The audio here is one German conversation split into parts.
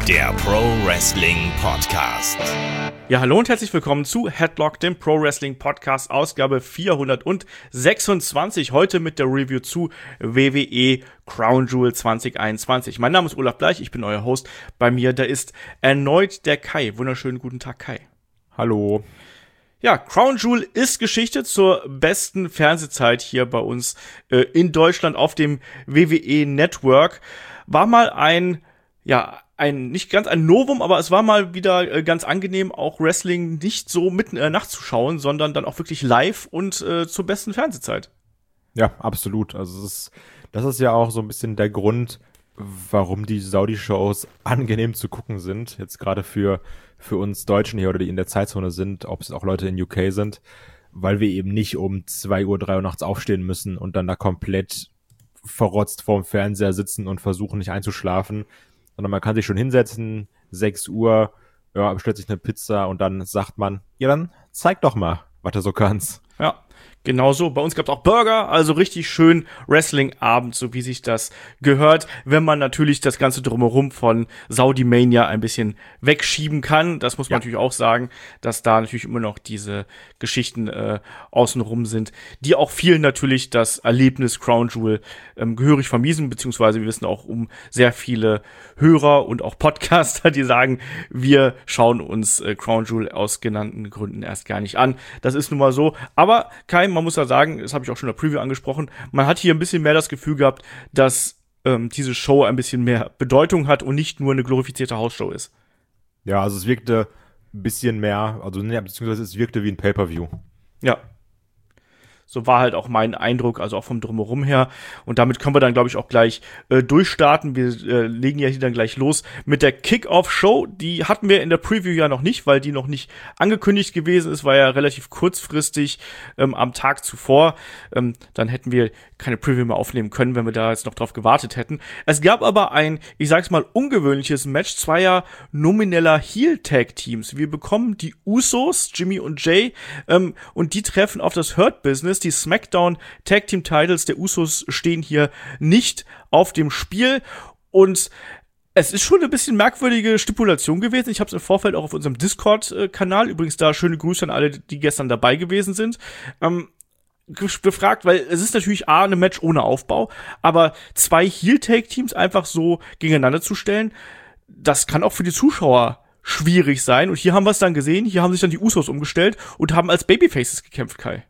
der Pro Wrestling Podcast. Ja, hallo und herzlich willkommen zu Headlock, dem Pro Wrestling Podcast, Ausgabe 426. Heute mit der Review zu WWE Crown Jewel 2021. Mein Name ist Olaf Bleich, ich bin euer Host. Bei mir, da ist erneut der Kai. Wunderschönen guten Tag, Kai. Hallo. Ja, Crown Jewel ist Geschichte zur besten Fernsehzeit hier bei uns in Deutschland auf dem WWE Network. War mal ein nicht ganz ein Novum, aber es war mal wieder ganz angenehm, auch Wrestling nicht so mitten in der Nacht zu schauen, sondern dann auch wirklich live und zur besten Fernsehzeit. Ja, absolut. Also das ist ja auch so ein bisschen der Grund, warum die Saudi-Shows angenehm zu gucken sind. Jetzt gerade für uns Deutschen hier oder die in der Zeitzone sind, ob es auch Leute in UK sind, weil wir eben nicht um 2 Uhr, 3 Uhr nachts aufstehen müssen und dann da komplett verrotzt vorm Fernseher sitzen und versuchen nicht einzuschlafen, sondern man kann sich schon hinsetzen, 6 Uhr, ja, bestellt sich eine Pizza und dann sagt man, ja dann zeig doch mal, was du so kannst. Ja, genau so. Bei uns gab's auch Burger, also richtig schön Wrestling-Abend, so wie sich das gehört, wenn man natürlich das Ganze drumherum von Saudi Mania ein bisschen wegschieben kann. Das muss man natürlich auch sagen, dass da natürlich immer noch diese Geschichten außenrum sind, die auch vielen natürlich das Erlebnis Crown Jewel gehörig vermiesen, beziehungsweise wir wissen auch um sehr viele Hörer und auch Podcaster, die sagen, wir schauen uns Crown Jewel aus genannten Gründen erst gar nicht an. Das ist nun mal so. Aber man muss ja sagen, das habe ich auch schon in der Preview angesprochen, man hat hier ein bisschen mehr das Gefühl gehabt, dass diese Show ein bisschen mehr Bedeutung hat und nicht nur eine glorifizierte Hausshow ist. Ja, also es wirkte ein bisschen mehr, beziehungsweise es wirkte wie ein Pay-Per-View. Ja. So war halt auch mein Eindruck, also auch vom Drumherum her. Und damit können wir dann, glaube ich, auch gleich durchstarten. Wir legen ja hier dann gleich los mit der Kick-Off-Show. Die hatten wir in der Preview ja noch nicht, weil die noch nicht angekündigt gewesen ist. War ja relativ kurzfristig am Tag zuvor. Dann hätten wir keine Preview mehr aufnehmen können, wenn wir da jetzt noch drauf gewartet hätten. Es gab aber ein, ich sag's mal, ungewöhnliches Match zweier nomineller Heel-Tag-Teams. Wir bekommen die Usos, Jimmy und Jay, und die treffen auf das Hurt Business. Die SmackDown Tag Team Titles der Usos stehen hier nicht auf dem Spiel und es ist schon ein bisschen merkwürdige Stipulation gewesen. Ich habe es im Vorfeld auch auf unserem Discord-Kanal, übrigens da schöne Grüße an alle, die gestern dabei gewesen sind, befragt, weil es ist natürlich ein Match ohne Aufbau, aber zwei Heel-Tag-Teams einfach so gegeneinander zu stellen, das kann auch für die Zuschauer schwierig sein. Und hier haben wir es dann gesehen, hier haben sich dann die Usos umgestellt und haben als Babyfaces gekämpft, Kai.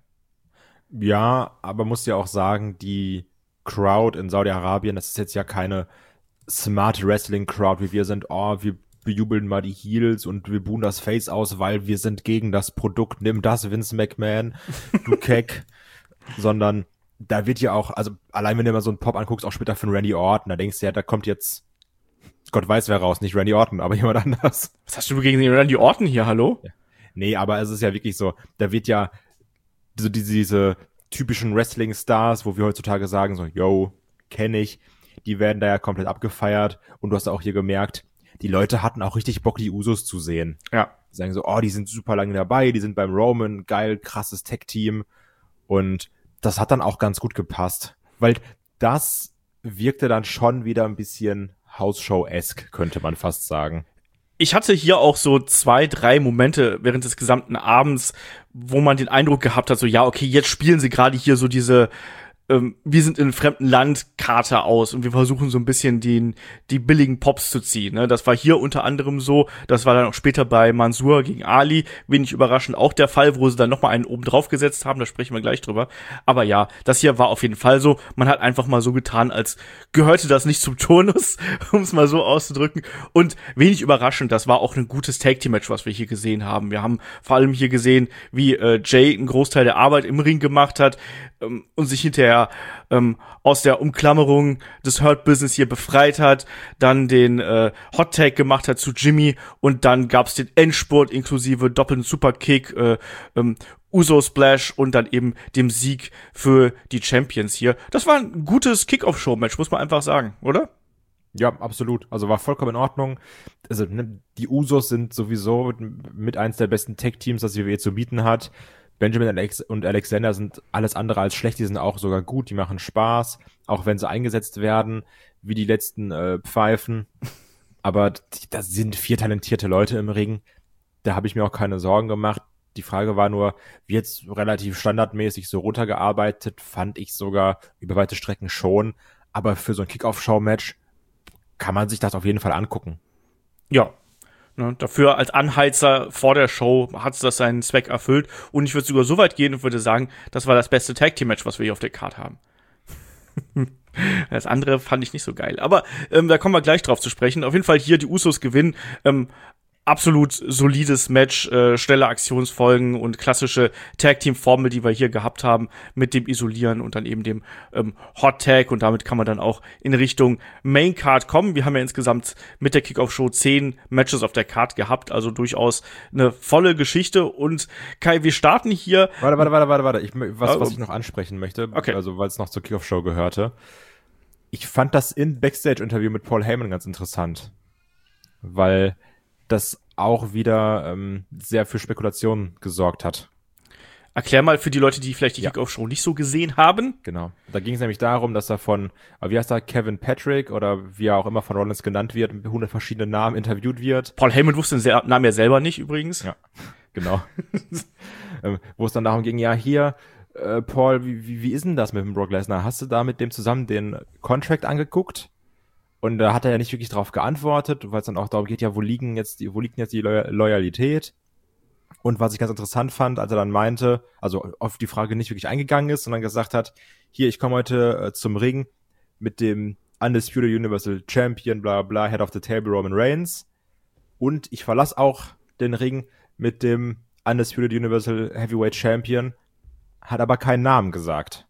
Ja, aber muss ja auch sagen, die Crowd in Saudi-Arabien, das ist jetzt ja keine Smart Wrestling Crowd, wie wir sind, wir bejubeln mal die Heels und wir buhen das Face aus, weil wir sind gegen das Produkt, nimm das, Vince McMahon, du Keck, sondern da wird ja auch, also allein wenn du mal so einen Pop anguckst, auch später von Randy Orton, da denkst du ja, da kommt jetzt, Gott weiß wer raus, nicht Randy Orton, aber jemand anders. Was hast du gegen den Randy Orton hier, hallo? Ja. Nee, aber es ist ja wirklich so, da wird ja so diese typischen Wrestling-Stars, wo wir heutzutage sagen, so, yo, kenn ich, die werden da ja komplett abgefeiert und du hast auch hier gemerkt, die Leute hatten auch richtig Bock, die Usos zu sehen. Ja. Die sagen so, die sind super lange dabei, die sind beim Roman, geil, krasses Tech-Team und das hat dann auch ganz gut gepasst, weil das wirkte dann schon wieder ein bisschen House-Show-esque, könnte man fast sagen. Ich hatte hier auch so 2, 3 Momente während des gesamten Abends, wo man den Eindruck gehabt hat, so ja, okay, jetzt spielen sie gerade hier so diese wir sind in einem fremden Land Karte aus und wir versuchen so ein bisschen die billigen Pops zu ziehen. Ne? Das war hier unter anderem so, das war dann auch später bei Mansoor gegen Ali, wenig überraschend auch der Fall, wo sie dann nochmal einen oben drauf gesetzt haben, da sprechen wir gleich drüber. Aber ja, das hier war auf jeden Fall so, man hat einfach mal so getan, als gehörte das nicht zum Turnus, um es mal so auszudrücken. Und wenig überraschend, das war auch ein gutes Tag-Team-Match, was wir hier gesehen haben. Wir haben vor allem hier gesehen, wie Jay einen Großteil der Arbeit im Ring gemacht hat und sich hinterher aus der Umklammerung des Hurt Business hier befreit hat, dann den Hot Tag gemacht hat zu Jimmy und dann gab's den Endspurt inklusive doppelten Superkick, Uso Splash und dann eben dem Sieg für die Champions hier. Das war ein gutes Kick-Off-Show-Match, muss man einfach sagen, oder? Ja, absolut. Also war vollkommen in Ordnung. Also die Usos sind sowieso mit eins der besten Tag-Teams, das WWE zu bieten hat. Benjamin und Alexander sind alles andere als schlecht, die sind auch sogar gut, die machen Spaß, auch wenn sie eingesetzt werden, wie die letzten Pfeifen. Aber da sind 4 talentierte Leute im Ring. Da habe ich mir auch keine Sorgen gemacht. Die Frage war nur, wie jetzt relativ standardmäßig so runtergearbeitet, fand ich sogar über weite Strecken schon. Aber für so ein Kick-Off-Show-Match kann man sich das auf jeden Fall angucken. Ja. Ne, dafür als Anheizer vor der Show hat das seinen Zweck erfüllt. Und ich würde sogar so weit gehen und würde sagen, das war das beste Tag-Team-Match, was wir hier auf der Card haben. Das andere fand ich nicht so geil. Aber da kommen wir gleich drauf zu sprechen. Auf jeden Fall hier die Usos gewinnen. Absolut solides Match, schnelle Aktionsfolgen und klassische Tag-Team-Formel, die wir hier gehabt haben, mit dem Isolieren und dann eben dem Hot Tag. Und damit kann man dann auch in Richtung Main Card kommen. Wir haben ja insgesamt mit der Kickoff-Show 10 Matches auf der Card gehabt, also durchaus eine volle Geschichte. Und Kai, wir starten hier. Warte. Was ich noch ansprechen möchte, okay. Also weil es noch zur Kickoff-Show gehörte. Ich fand das Backstage-Interview mit Paul Heyman ganz interessant, weil das auch wieder sehr für Spekulationen gesorgt hat. Erklär mal für die Leute, die vielleicht die Kickoff-Show nicht so gesehen haben. Genau. Da ging es nämlich darum, dass er von, wie heißt er, Kevin Patrick oder wie er auch immer von Rollins genannt wird, mit 100 verschiedenen Namen interviewt wird. Paul Heyman wusste den Namen ja selber nicht übrigens. Ja, genau. Wo es dann darum ging, ja hier, Paul, wie ist denn das mit dem Brock Lesnar? Hast du da mit dem zusammen den Contract angeguckt? Und da hat er ja nicht wirklich drauf geantwortet, weil es dann auch darum geht, ja, wo liegt jetzt die Loyalität? Und was ich ganz interessant fand, als er dann meinte, also auf die Frage nicht wirklich eingegangen ist, sondern gesagt hat, hier, ich komme heute zum Ring mit dem Undisputed Universal Champion, bla bla, Head of the Table Roman Reigns. Und ich verlasse auch den Ring mit dem Undisputed Universal Heavyweight Champion, hat aber keinen Namen gesagt.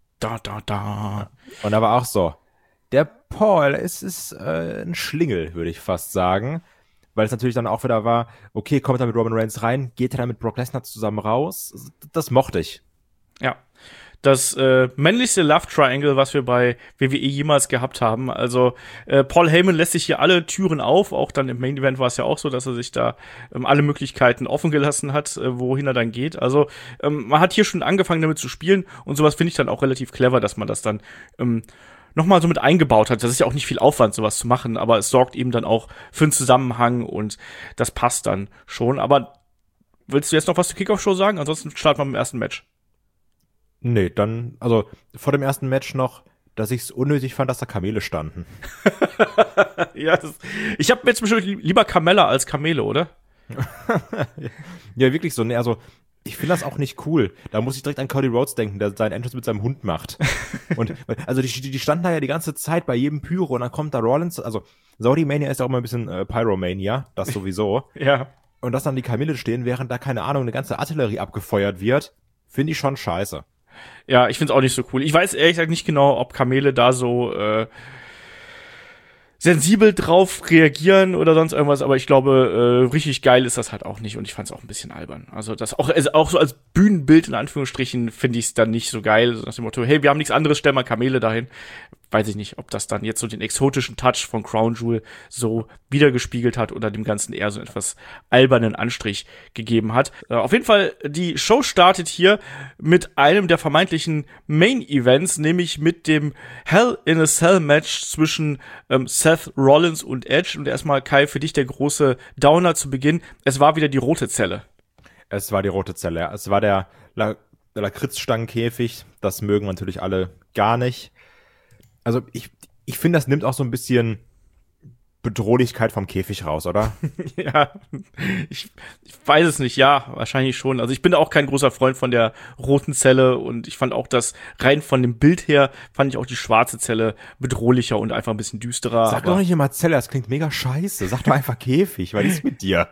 Und da war auch so, der Paul ist ein Schlingel, würde ich fast sagen. Weil es natürlich dann auch wieder war, okay, kommt er mit Roman Reigns rein, geht er dann mit Brock Lesnar zusammen raus? Das mochte ich. Ja, das männlichste Love Triangle, was wir bei WWE jemals gehabt haben. Also Paul Heyman lässt sich hier alle Türen auf. Auch dann im Main Event war es ja auch so, dass er sich da alle Möglichkeiten offen gelassen hat, wohin er dann geht. Also man hat hier schon angefangen damit zu spielen und sowas finde ich dann auch relativ clever, dass man das dann nochmal so mit eingebaut hat. Das ist ja auch nicht viel Aufwand, sowas zu machen, aber es sorgt eben dann auch für einen Zusammenhang und das passt dann schon. Aber willst du jetzt noch was zur Kickoff-Show sagen? Ansonsten starten wir mit dem ersten Match. Nee, dann, also vor dem ersten Match noch, dass ich es unnötig fand, dass da Kamele standen. Ja, ich habe mir zum Beispiel lieber Kamella als Kamele, oder? Ja, wirklich so. Ne, also ich finde das auch nicht cool. Da muss ich direkt an Cody Rhodes denken, der seinen Entrance mit seinem Hund macht. Und also die standen da ja die ganze Zeit bei jedem Pyro und dann kommt da Rollins, also Saudi Mania ist ja auch immer ein bisschen Pyromania, das sowieso. Ja. Und dass dann die Kamele stehen, während da, keine Ahnung, eine ganze Artillerie abgefeuert wird, finde ich schon scheiße. Ja, ich find's auch nicht so cool. Ich weiß ehrlich gesagt nicht genau, ob Kamele da so sensibel drauf reagieren oder sonst irgendwas, aber ich glaube, richtig geil ist das halt auch nicht und ich fand's auch ein bisschen albern. Also das auch so als Bühnenbild in Anführungsstrichen finde ich es dann nicht so geil. So nach dem Motto, hey, wir haben nichts anderes, stell mal Kamele dahin. Weiß ich nicht, ob das dann jetzt so den exotischen Touch von Crown Jewel so wiedergespiegelt hat oder dem Ganzen eher so etwas albernen Anstrich gegeben hat. Auf jeden Fall, die Show startet hier mit einem der vermeintlichen Main-Events, nämlich mit dem Hell in a Cell-Match zwischen Seth Rollins und Edge. Und erstmal, Kai, für dich der große Downer zu Beginn. Es war wieder die rote Zelle. Es war die rote Zelle, ja. Es war der Lakritzstangenkäfig. Das mögen natürlich alle gar nicht. Also ich finde, das nimmt auch so ein bisschen Bedrohlichkeit vom Käfig raus, oder? Ja, ich weiß es nicht, ja, wahrscheinlich schon. Also ich bin auch kein großer Freund von der roten Zelle und ich fand auch das, rein von dem Bild her, fand ich auch die schwarze Zelle bedrohlicher und einfach ein bisschen düsterer. Sag doch nicht immer Zelle, das klingt mega scheiße. Sag doch einfach Käfig, was ist mit dir?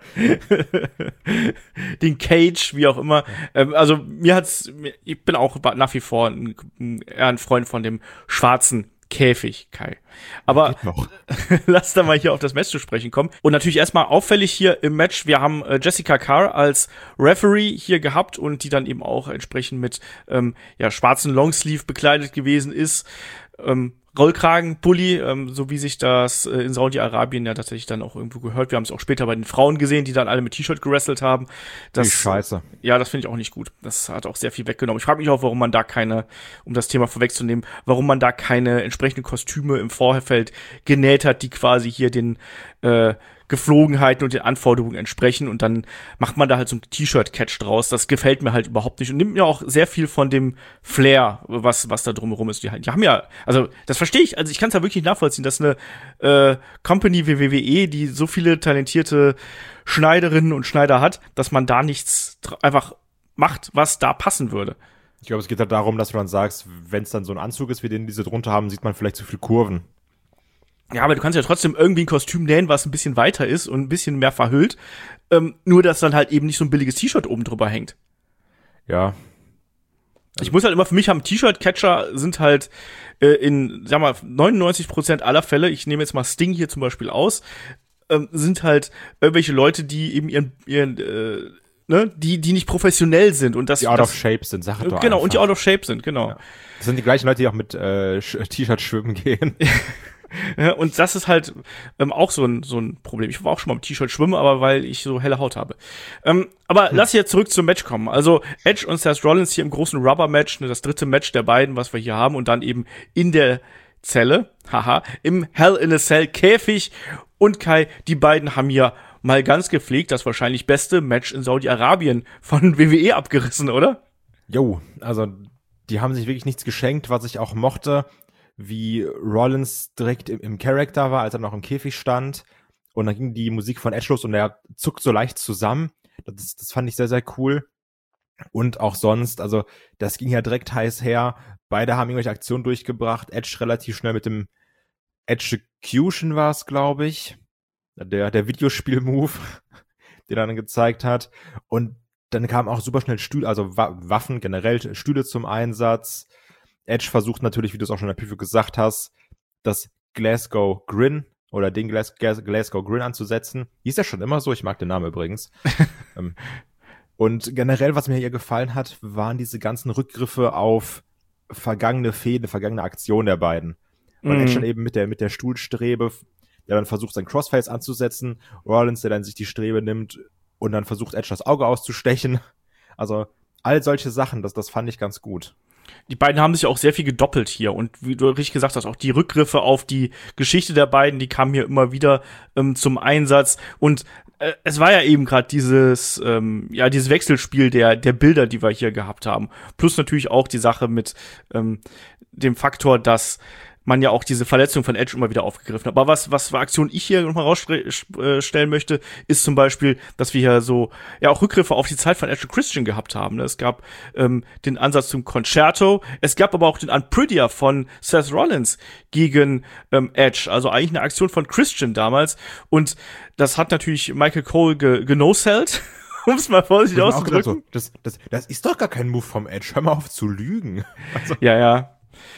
Den Cage, wie auch immer. Also ich bin auch nach wie vor eher ein Freund von dem schwarzen Käfig, Kai. Aber lass da mal hier auf das Match zu sprechen kommen. Und natürlich erstmal auffällig hier im Match, wir haben Jessica Carr als Referee hier gehabt und die dann eben auch entsprechend mit schwarzen Longsleeve bekleidet gewesen ist. Rollkragenpulli, so wie sich das in Saudi-Arabien ja tatsächlich dann auch irgendwo gehört. Wir haben es auch später bei den Frauen gesehen, die dann alle mit T-Shirt gewrestelt haben. Das Die Scheiße. Ja, das finde ich auch nicht gut. Das hat auch sehr viel weggenommen. Ich frage mich auch, warum man da keine, um das Thema vorwegzunehmen, warum man da keine entsprechenden Kostüme im Vorfeld genäht hat, die quasi hier den Geflogenheiten und den Anforderungen entsprechen, und dann macht man da halt so ein T-Shirt-Catch draus. Das gefällt mir halt überhaupt nicht und nimmt mir auch sehr viel von dem Flair, was da drumherum ist. Die haben ja, also das verstehe ich, also ich kann es ja wirklich nachvollziehen, dass eine Company wie WWE, die so viele talentierte Schneiderinnen und Schneider hat, dass man da nichts einfach macht, was da passen würde. Ich glaube, es geht halt darum, dass du dann sagst, wenn es dann so ein Anzug ist, wie den diese drunter haben, sieht man vielleicht zu viel Kurven. Ja, aber du kannst ja trotzdem irgendwie ein Kostüm nähen, was ein bisschen weiter ist und ein bisschen mehr verhüllt. Nur, dass dann halt eben nicht so ein billiges T-Shirt oben drüber hängt. Ja. Ich muss halt immer, für mich haben T-Shirt-Catcher sind halt in, sag mal, 99% aller Fälle, ich nehme jetzt mal Sting hier zum Beispiel aus, sind halt irgendwelche Leute, die eben ihren die nicht professionell sind. Und das, die out of shape sind, sag doch genau, einfach. Und die out of shape sind, genau. Ja. Das sind die gleichen Leute, die auch mit T-Shirt schwimmen gehen. Ja, und das ist halt auch so ein Problem. Ich war auch schon mal mit T-Shirt schwimmen, aber weil ich so helle Haut habe. Aber lass jetzt zurück zum Match kommen. Also Edge und Seth Rollins hier im großen Rubber-Match, das dritte Match der beiden, was wir hier haben, und dann eben in der Zelle, im Hell in a Cell Käfig. Und Kai, die beiden haben hier mal ganz gepflegt das wahrscheinlich beste Match in Saudi-Arabien von WWE abgerissen, oder? Jo, also die haben sich wirklich nichts geschenkt, was ich auch mochte, wie Rollins direkt im Charakter war, als er noch im Käfig stand. Und dann ging die Musik von Edge los und er zuckt so leicht zusammen. Das fand ich sehr, sehr cool. Und auch sonst, also das ging ja direkt heiß her. Beide haben irgendwelche Aktionen durchgebracht. Edge relativ schnell mit dem Execution war es, glaube ich. Der Videospiel-Move, den er dann gezeigt hat. Und dann kamen auch super schnell Stühle, also Waffen generell, Stühle zum Einsatz. Edge versucht natürlich, wie du es auch schon in der Preview gesagt hast, das Glasgow Grin oder den Glasgow Grin anzusetzen. Hieß ja schon immer so, ich mag den Namen übrigens. Und generell, was mir hier gefallen hat, waren diese ganzen Rückgriffe auf vergangene Fäden, vergangene Aktionen der beiden. Weil Edge dann eben mit der Stuhlstrebe, der dann versucht, sein Crossface anzusetzen, Rollins, der dann sich die Strebe nimmt und dann versucht, Edge das Auge auszustechen. Also all solche Sachen, das fand ich ganz gut. Die beiden haben sich auch sehr viel gedoppelt hier, und wie du richtig gesagt hast, auch die Rückgriffe auf die Geschichte der beiden, die kamen hier immer wieder zum Einsatz, und es war ja eben gerade dieses Wechselspiel der Bilder, die wir hier gehabt haben, plus natürlich auch die Sache mit dem Faktor, dass man ja auch diese Verletzung von Edge immer wieder aufgegriffen hat. Aber was für Aktion ich hier nochmal rausstellen möchte, ist zum Beispiel, dass wir hier so, ja, auch Rückgriffe auf die Zeit von Edge und Christian gehabt haben. Es gab den Ansatz zum Concerto, es gab aber auch den Unprettier von Seth Rollins gegen Edge, also eigentlich eine Aktion von Christian damals, und das hat natürlich Michael Cole genosellt, um es mal vorsichtig auszudrücken. So, das ist doch gar kein Move vom Edge, hör mal auf zu lügen. Also. Ja.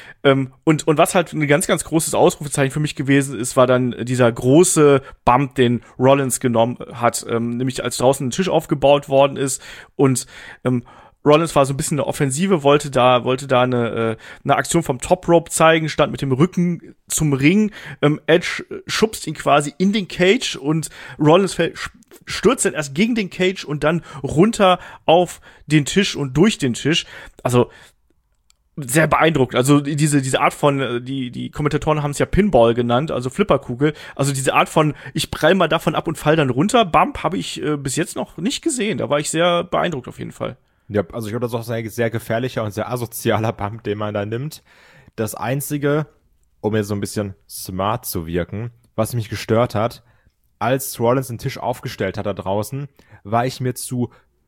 Und was halt ein ganz, ganz großes Ausrufezeichen für mich gewesen ist, war dann dieser große Bump, den Rollins genommen hat, nämlich als draußen ein Tisch aufgebaut worden ist, und Rollins war so ein bisschen eine Offensive, wollte da eine Aktion vom Top Rope zeigen, stand mit dem Rücken zum Ring, Edge schubst ihn quasi in den Cage und Rollins stürzt dann erst gegen den Cage und dann runter auf den Tisch und durch den Tisch. Also sehr beeindruckend. Also diese Art von, die Kommentatoren haben es ja Pinball genannt, also Flipperkugel. Also diese Art von, ich prall mal davon ab und fall dann runter, Bump, habe ich bis jetzt noch nicht gesehen. Da war ich sehr beeindruckt auf jeden Fall. Ja, also ich glaube, das ist auch ein sehr gefährlicher und sehr asozialer Bump, den man da nimmt. Das Einzige, um jetzt so ein bisschen smart zu wirken, was mich gestört hat, als Rollins den Tisch aufgestellt hat da draußen, war ich mir zu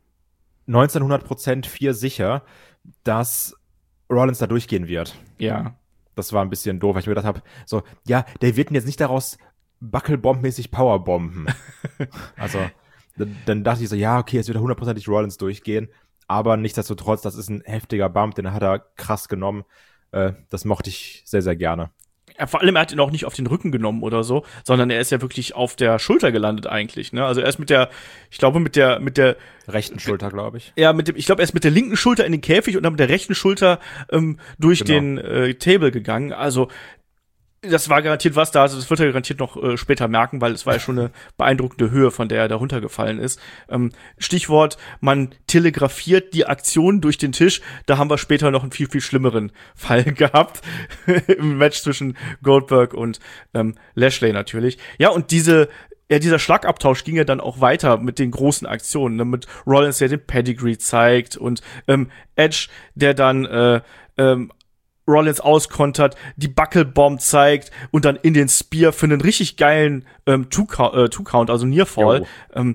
1900% sicher, dass Rollins da durchgehen wird. Ja. Das war ein bisschen doof, weil ich mir gedacht habe, so, ja, der wird ihn jetzt nicht daraus Buckelbomb-mäßig Powerbomben. Also, dann dachte ich so, ja, okay, jetzt wird 100%ig Rollins durchgehen, aber nichtsdestotrotz, das ist ein heftiger Bump, den hat er krass genommen. Das mochte ich sehr, sehr gerne. Ja, vor allem, er hat ihn auch nicht auf den Rücken genommen oder so, sondern er ist ja wirklich auf der Schulter gelandet eigentlich, ne? Also er ist mit der rechten Schulter, glaube ich. Ja, ich glaube, er ist mit der linken Schulter in den Käfig und dann mit der rechten Schulter durch den Table gegangen. Also Das war garantiert was da, also das wird er garantiert noch später merken, weil es war ja schon eine beeindruckende Höhe, von der er da runtergefallen ist. Stichwort, man telegrafiert die Aktion durch den Tisch, da haben wir später noch einen viel, viel schlimmeren Fall gehabt im Match zwischen Goldberg und Lashley natürlich. Ja, und dieser Schlagabtausch ging ja dann auch weiter mit den großen Aktionen, ne? Mit Rollins, der den Pedigree zeigt und Edge, der dann Rollins auskontert, die Buckelbomb zeigt und dann in den Spear für einen richtig geilen Two-Count, also Nearfall.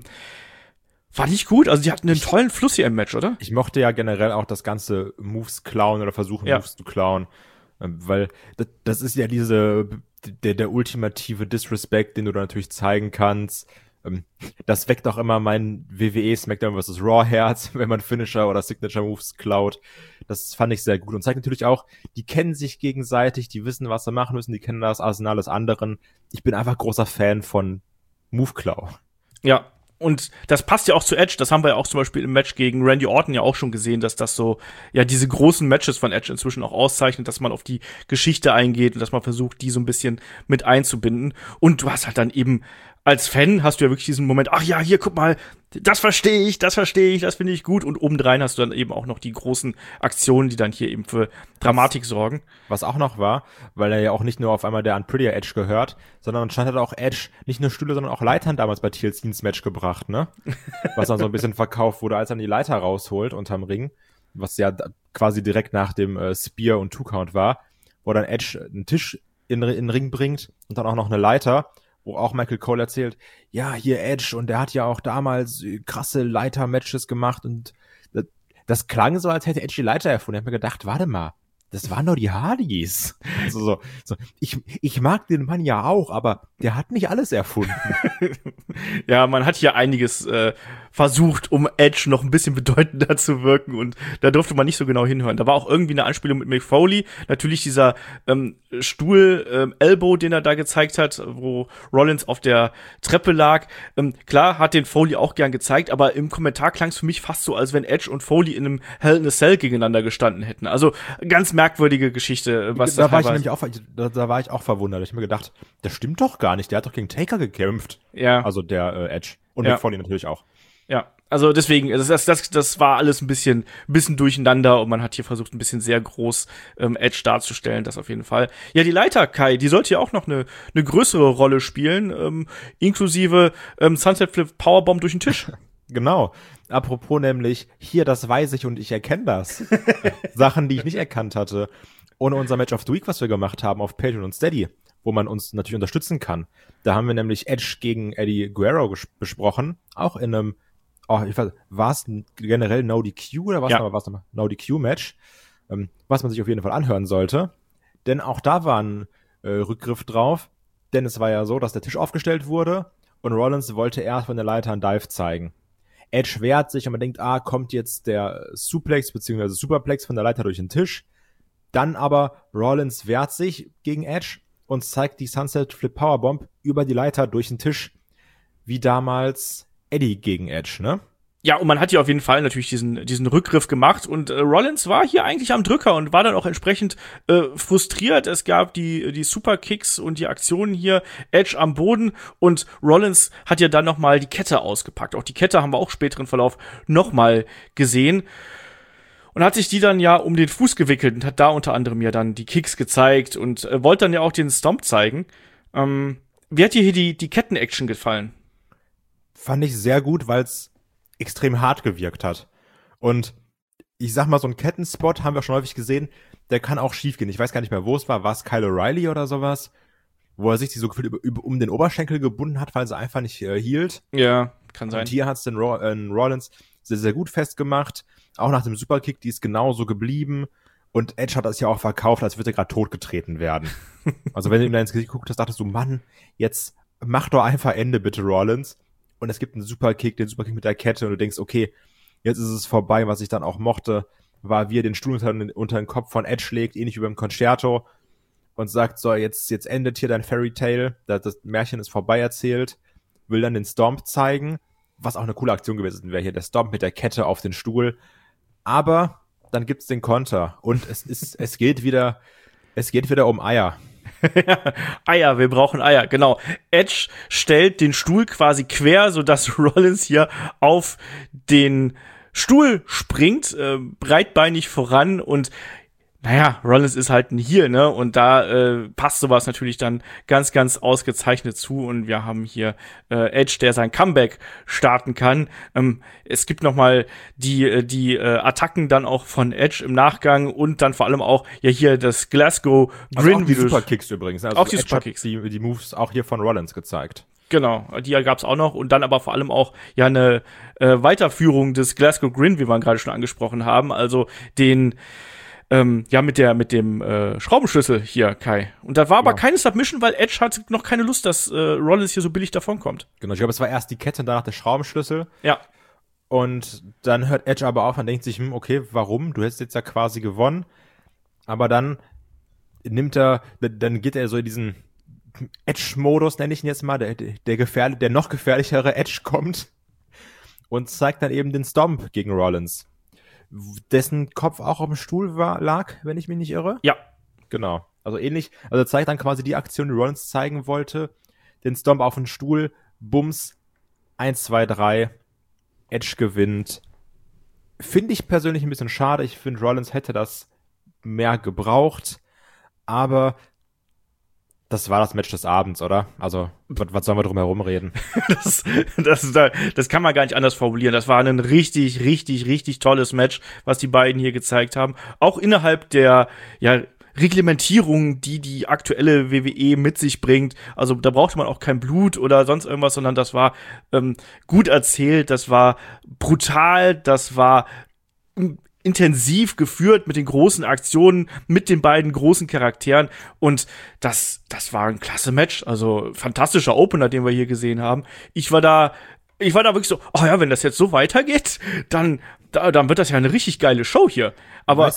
Fand ich gut. Also die hatten einen tollen Fluss hier im Match, oder? Ich mochte ja generell auch das ganze Moves klauen oder versuchen, Moves zu klauen. Weil das ist ja der ultimative Disrespect, den du da natürlich zeigen kannst. Das weckt auch immer mein WWE SmackDown vs. Raw Herz, wenn man Finisher oder Signature Moves klaut. Das fand ich sehr gut und zeigt natürlich auch, die kennen sich gegenseitig, die wissen, was sie machen müssen, die kennen das Arsenal des anderen. Ich bin einfach großer Fan von Move-Klau. Ja, und das passt ja auch zu Edge. Das haben wir ja auch zum Beispiel im Match gegen Randy Orton ja auch schon gesehen, dass das so, ja, diese großen Matches von Edge inzwischen auch auszeichnet, dass man auf die Geschichte eingeht und dass man versucht, die so ein bisschen mit einzubinden. Und du hast halt dann eben als Fan hast du ja wirklich diesen Moment, ach ja, hier, guck mal, das verstehe ich, das finde ich gut. Und obendrein hast du dann eben auch noch die großen Aktionen, die dann hier eben für Dramatik sorgen. Was auch noch war, weil er ja auch nicht nur auf einmal der Unprettier Edge gehört, sondern anscheinend hat auch Edge nicht nur Stühle, sondern auch Leitern damals bei TLC's Match gebracht, ne? Was dann so ein bisschen verkauft wurde, als er die Leiter rausholt unterm Ring, was ja quasi direkt nach dem Spear und Two-Count war, wo dann Edge einen Tisch in den Ring bringt und dann auch noch eine Leiter, wo auch Michael Cole erzählt, ja, hier Edge, und der hat ja auch damals krasse Leiter-Matches gemacht und das klang so, als hätte Edge die Leiter erfunden. Ich hab mir gedacht, warte mal, das waren doch die Hardys. So. Ich mag den Mann ja auch, aber der hat nicht alles erfunden. Ja, man hat hier einiges versucht, um Edge noch ein bisschen bedeutender zu wirken, und da durfte man nicht so genau hinhören. Da war auch irgendwie eine Anspielung mit Mick Foley, natürlich dieser Stuhl-Elbow, den er da gezeigt hat, wo Rollins auf der Treppe lag. Klar, hat den Foley auch gern gezeigt, aber im Kommentar klang es für mich fast so, als wenn Edge und Foley in einem Hell in a Cell gegeneinander gestanden hätten. Also ganz merkwürdige Geschichte, was da war ich nämlich auch, da war ich auch verwundert. Ich hab mir gedacht, das stimmt doch gar nicht. Der hat doch gegen Taker gekämpft. Ja. Also der Edge. Und Mick Foley natürlich auch. Ja, also deswegen, das war alles ein bisschen durcheinander, und man hat hier versucht, ein bisschen sehr groß Edge darzustellen, das auf jeden Fall. Ja, die Leiter, Kai, die sollte ja auch noch eine größere Rolle spielen, inklusive Sunset Flip Powerbomb durch den Tisch. Genau. Apropos nämlich, hier, das weiß ich und ich erkenne das. Sachen, die ich nicht erkannt hatte. Ohne unser Match of the Week, was wir gemacht haben auf Patreon und Steady, wo man uns natürlich unterstützen kann. Da haben wir nämlich Edge gegen Eddie Guerrero besprochen, auch in einem, ich weiß, war es generell No DQ oder was war es nochmal? No DQ Match, was man sich auf jeden Fall anhören sollte. Denn auch da war ein Rückgriff drauf, denn es war ja so, dass der Tisch aufgestellt wurde und Rollins wollte erst von der Leiter einen Dive zeigen. Edge wehrt sich und man denkt, kommt jetzt der Suplex bzw. Superplex von der Leiter durch den Tisch. Dann aber Rollins wehrt sich gegen Edge und zeigt die Sunset Flip Powerbomb über die Leiter durch den Tisch, wie damals Eddie gegen Edge, ne? Ja, und man hat hier auf jeden Fall natürlich diesen Rückgriff gemacht, und Rollins war hier eigentlich am Drücker und war dann auch entsprechend frustriert. Es gab die Superkicks und die Aktionen hier, Edge am Boden, und Rollins hat ja dann nochmal die Kette ausgepackt. Auch die Kette haben wir auch späteren Verlauf nochmal gesehen. Und hat sich die dann ja um den Fuß gewickelt und hat da unter anderem ja dann die Kicks gezeigt und wollte dann ja auch den Stomp zeigen. Wie hat dir hier die Ketten-Action gefallen? Fand ich sehr gut, weil es extrem hart gewirkt hat. Und ich sag mal, so ein Kettenspot haben wir schon häufig gesehen, der kann auch schief gehen. Ich weiß gar nicht mehr, wo es war. War es Kyle O'Reilly oder sowas? Wo er sich die so gefühlt um den Oberschenkel gebunden hat, weil sie einfach nicht hielt. Ja, kann sein. Und hier hat es den Rollins sehr, sehr gut festgemacht. Auch nach dem Superkick, die ist genauso geblieben. Und Edge hat das ja auch verkauft, als würde er gerade totgetreten werden. Also wenn du ihm da ins Gesicht geguckt hast, dachtest du, Mann, jetzt mach doch einfach Ende bitte, Rollins. Und es gibt einen Superkick, den Superkick mit der Kette, und du denkst, okay, jetzt ist es vorbei. Was ich dann auch mochte, war, wie er den Stuhl unter den Kopf von Edge legt, ähnlich wie beim Concerto, und sagt, so, jetzt endet hier dein Fairy Tale, das Märchen ist vorbei erzählt, will dann den Stomp zeigen, was auch eine coole Aktion gewesen wäre, hier der Stomp mit der Kette auf den Stuhl. Aber dann gibt's den Konter, und es geht wieder um Eier. Eier, wir brauchen Eier, genau. Edge stellt den Stuhl quasi quer, sodass Rollins hier auf den Stuhl springt, breitbeinig voran und naja, Rollins ist halt ein Heel, ne? Und da passt sowas natürlich dann ganz, ganz ausgezeichnet zu. Und wir haben hier Edge, der sein Comeback starten kann. Es gibt noch mal die Attacken dann auch von Edge im Nachgang und dann vor allem auch ja hier das Glasgow Grin. Also auch die Superkicks übrigens. Also auch die Edge Superkicks. hat die Moves auch hier von Rollins gezeigt. Genau, die gab's auch noch und dann aber vor allem auch ja eine Weiterführung des Glasgow Grin, wie wir gerade schon angesprochen haben. Also den mit dem Schraubenschlüssel hier, Kai. Und da war aber keine Submission, weil Edge hat noch keine Lust, dass Rollins hier so billig davonkommt. Genau, ich glaube, es war erst die Kette und danach der Schraubenschlüssel. Ja. Und dann hört Edge aber auf und denkt sich, okay, warum? Du hättest jetzt ja quasi gewonnen. Aber dann dann geht er so in diesen Edge-Modus, nenne ich ihn jetzt mal, der noch gefährlichere Edge kommt und zeigt dann eben den Stomp gegen Rollins. Dessen Kopf auch auf dem Stuhl lag, wenn ich mich nicht irre. Ja. Genau. Also ähnlich. Also zeigt dann quasi die Aktion, die Rollins zeigen wollte. Den Stomp auf den Stuhl. Bums. 1, 2, 3. Edge gewinnt. Finde ich persönlich ein bisschen schade. Ich finde, Rollins hätte das mehr gebraucht. Aber das war das Match des Abends, oder? Also, was sollen wir drum herum reden? Das kann man gar nicht anders formulieren. Das war ein richtig, richtig, richtig tolles Match, was die beiden hier gezeigt haben. Auch innerhalb der, Reglementierung, die aktuelle WWE mit sich bringt. Also da brauchte man auch kein Blut oder sonst irgendwas, sondern das war gut erzählt, das war brutal, das war intensiv geführt mit den großen Aktionen, mit den beiden großen Charakteren und das war ein klasse Match, also fantastischer Opener, den wir hier gesehen haben. Ich war da wirklich so, oh ja, wenn das jetzt so weitergeht, dann wird das ja eine richtig geile Show hier. Aber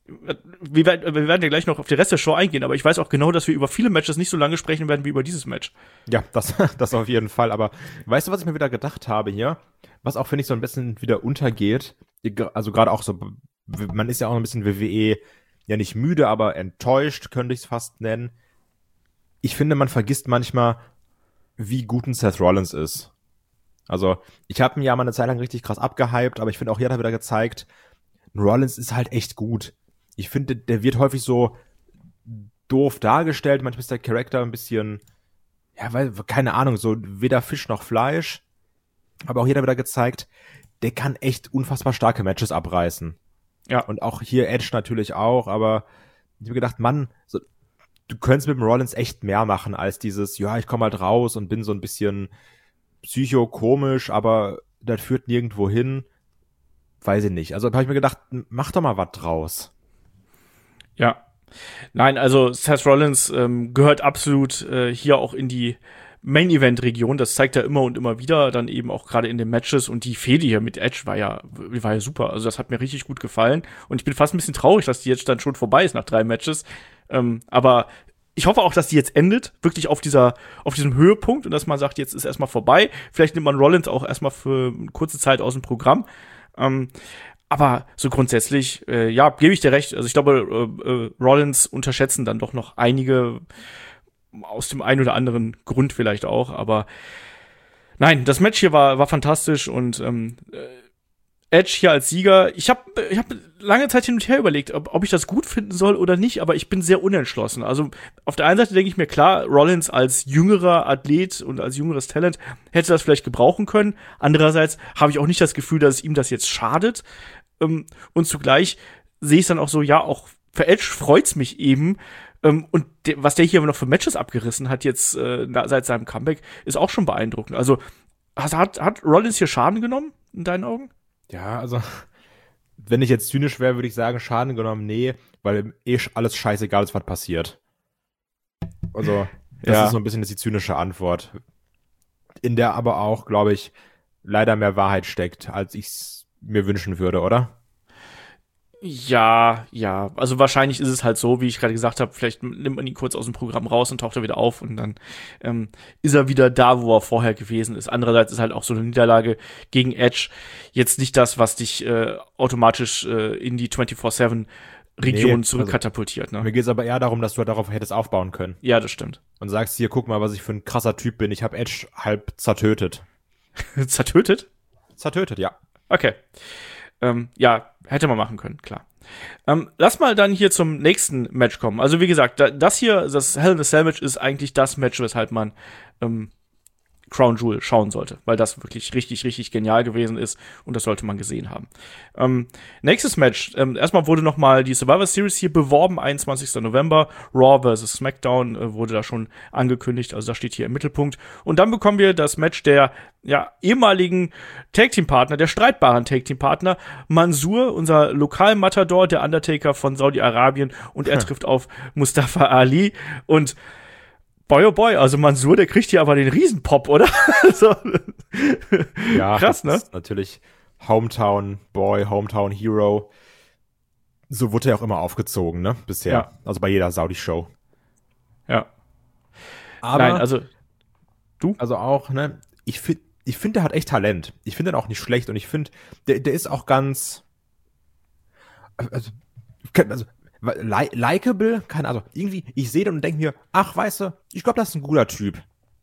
wir werden ja gleich noch auf den Rest der Show eingehen, aber ich weiß auch genau, dass wir über viele Matches nicht so lange sprechen werden wie über dieses Match. Ja, das auf jeden Fall. Aber weißt du, was ich mir wieder gedacht habe hier? Was auch, finde ich, so ein bisschen wieder untergeht. Also gerade auch so, man ist ja auch ein bisschen WWE, ja nicht müde, aber enttäuscht, könnte ich es fast nennen. Ich finde, man vergisst manchmal, wie gut ein Seth Rollins ist. Also, ich habe ihn ja mal eine Zeit lang richtig krass abgehypt, aber ich finde auch hier hat er wieder gezeigt, Rollins ist halt echt gut. Ich finde, der wird häufig so doof dargestellt, manchmal ist der Charakter ein bisschen, keine Ahnung, so weder Fisch noch Fleisch. Aber auch hier hat er wieder gezeigt, der kann echt unfassbar starke Matches abreißen. Ja. Und auch hier Edge natürlich auch, aber ich habe gedacht, Mann, so, du könntest mit dem Rollins echt mehr machen als dieses, ich komme halt raus und bin so ein bisschen psychokomisch, aber das führt nirgendwo hin. Weiß ich nicht. Also da habe ich mir gedacht, mach doch mal was draus. Ja. Nein, also Seth Rollins gehört absolut hier auch in die Main-Event-Region, das zeigt er immer und immer wieder, dann eben auch gerade in den Matches und die Fehde hier mit Edge war ja super, also das hat mir richtig gut gefallen und ich bin fast ein bisschen traurig, dass die jetzt dann schon vorbei ist nach 3 Matches, aber ich hoffe auch, dass die jetzt endet, wirklich auf diesem Höhepunkt und dass man sagt, jetzt ist erstmal vorbei, vielleicht nimmt man Rollins auch erstmal für eine kurze Zeit aus dem Programm, aber so grundsätzlich, gebe ich dir recht, also ich glaube, Rollins unterschätzen dann doch noch einige aus dem einen oder anderen Grund vielleicht auch, aber nein, das Match hier war fantastisch und Edge hier als Sieger, ich hab lange Zeit hin und her überlegt, ob ich das gut finden soll oder nicht, aber ich bin sehr unentschlossen. Also auf der einen Seite denke ich mir, klar, Rollins als jüngerer Athlet und als jüngeres Talent hätte das vielleicht gebrauchen können. Andererseits habe ich auch nicht das Gefühl, dass es ihm das jetzt schadet. Und zugleich sehe ich es dann auch so, auch für Edge freut's mich eben. Und was der hier noch für Matches abgerissen hat jetzt seit seinem Comeback, ist auch schon beeindruckend. Also hat Rollins hier Schaden genommen, in deinen Augen? Ja, also wenn ich jetzt zynisch wäre, würde ich sagen, Schaden genommen, nee, weil alles scheißegal ist, was passiert. Also das ist so ein bisschen die zynische Antwort. In der aber auch, glaube ich, leider mehr Wahrheit steckt, als ich es mir wünschen würde, oder? Ja, also wahrscheinlich ist es halt so, wie ich gerade gesagt habe, vielleicht nimmt man ihn kurz aus dem Programm raus und taucht er wieder auf und dann ist er wieder da, wo er vorher gewesen ist. Andererseits ist halt auch so eine Niederlage gegen Edge jetzt nicht das, was dich automatisch in die 24/7 Region zurückkatapultiert. Ne? Mir geht es aber eher darum, dass du halt darauf hättest aufbauen können. Ja, das stimmt. Und sagst, hier, guck mal, was ich für ein krasser Typ bin. Ich habe Edge halb zertötet. Zertötet? Zertötet, ja. Okay. Ja, hätte man machen können, klar. Lass mal dann hier zum nächsten Match kommen. Also wie gesagt, das hier, das Hell in a Cell Match ist eigentlich das Match, weshalb man Crown Jewel schauen sollte, weil das wirklich richtig, richtig genial gewesen ist und das sollte man gesehen haben. Nächstes Match. Erstmal wurde noch mal die Survivor Series hier beworben, 21. November. Raw vs. SmackDown wurde da schon angekündigt, also das steht hier im Mittelpunkt. Und dann bekommen wir das Match der ehemaligen Tag-Team-Partner, der streitbaren Tag-Team-Partner, Mansoor, unser Lokal-Matador, der Undertaker von Saudi-Arabien, und er trifft auf Mustafa Ali und boy, oh boy, also Mansoor, der kriegt hier aber den Riesenpop, oder? So. Ja, krass, ne? Ist natürlich Hometown Boy, Hometown Hero. So wurde er auch immer aufgezogen, ne? Bisher. Ja. Also bei jeder Saudi-Show. Ja. Aber, nein, also du? Also auch, ne? Ich finde, der hat echt Talent. Ich finde den auch nicht schlecht und ich finde, der ist auch ganz, also likable, keine Ahnung, irgendwie, ich sehe den und denke mir, ach, weißt du, ich glaube, das ist ein guter Typ.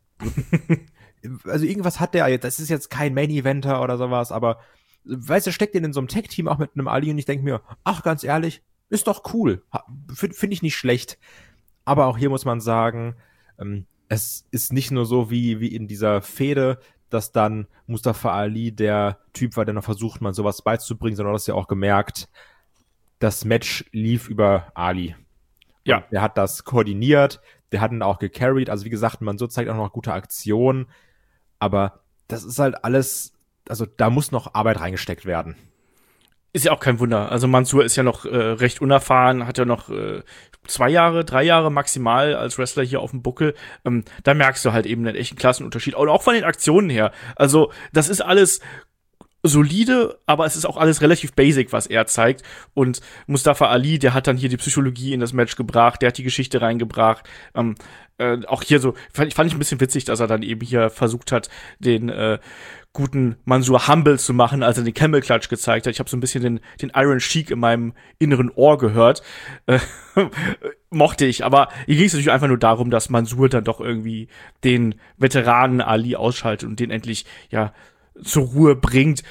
Also irgendwas hat der jetzt, das ist jetzt kein Main-Eventer oder sowas, aber, weißt du, steckt den in so einem Tag-Team auch mit einem Ali und ich denke mir, ach, ganz ehrlich, ist doch cool. Finde ich nicht schlecht. Aber auch hier muss man sagen, es ist nicht nur so wie in dieser Fehde, dass dann Mustafa Ali der Typ war, der noch versucht, mal sowas beizubringen, sondern das ja auch gemerkt, das Match lief über Ali. Ja. Und der hat das koordiniert, der hat ihn auch gecarried. Also wie gesagt, man so zeigt auch noch gute Aktionen. Aber das ist halt alles, also da muss noch Arbeit reingesteckt werden. Ist ja auch kein Wunder. Also Mansoor ist ja noch recht unerfahren, hat ja noch 3 Jahre maximal als Wrestler hier auf dem Buckel. Da merkst du halt eben einen echten Klassenunterschied. Und auch von den Aktionen her. Also das ist alles solide, aber es ist auch alles relativ basic, was er zeigt. Und Mustafa Ali, der hat dann hier die Psychologie in das Match gebracht, der hat die Geschichte reingebracht. Auch hier so, fand ich ein bisschen witzig, dass er dann eben hier versucht hat, den guten Mansoor humble zu machen, als er den Camel Clutch gezeigt hat. Ich habe so ein bisschen den Iron Sheik in meinem inneren Ohr gehört. Mochte ich, aber hier ging es natürlich einfach nur darum, dass Mansoor dann doch irgendwie den Veteranen Ali ausschaltet und den endlich, zur Ruhe bringt.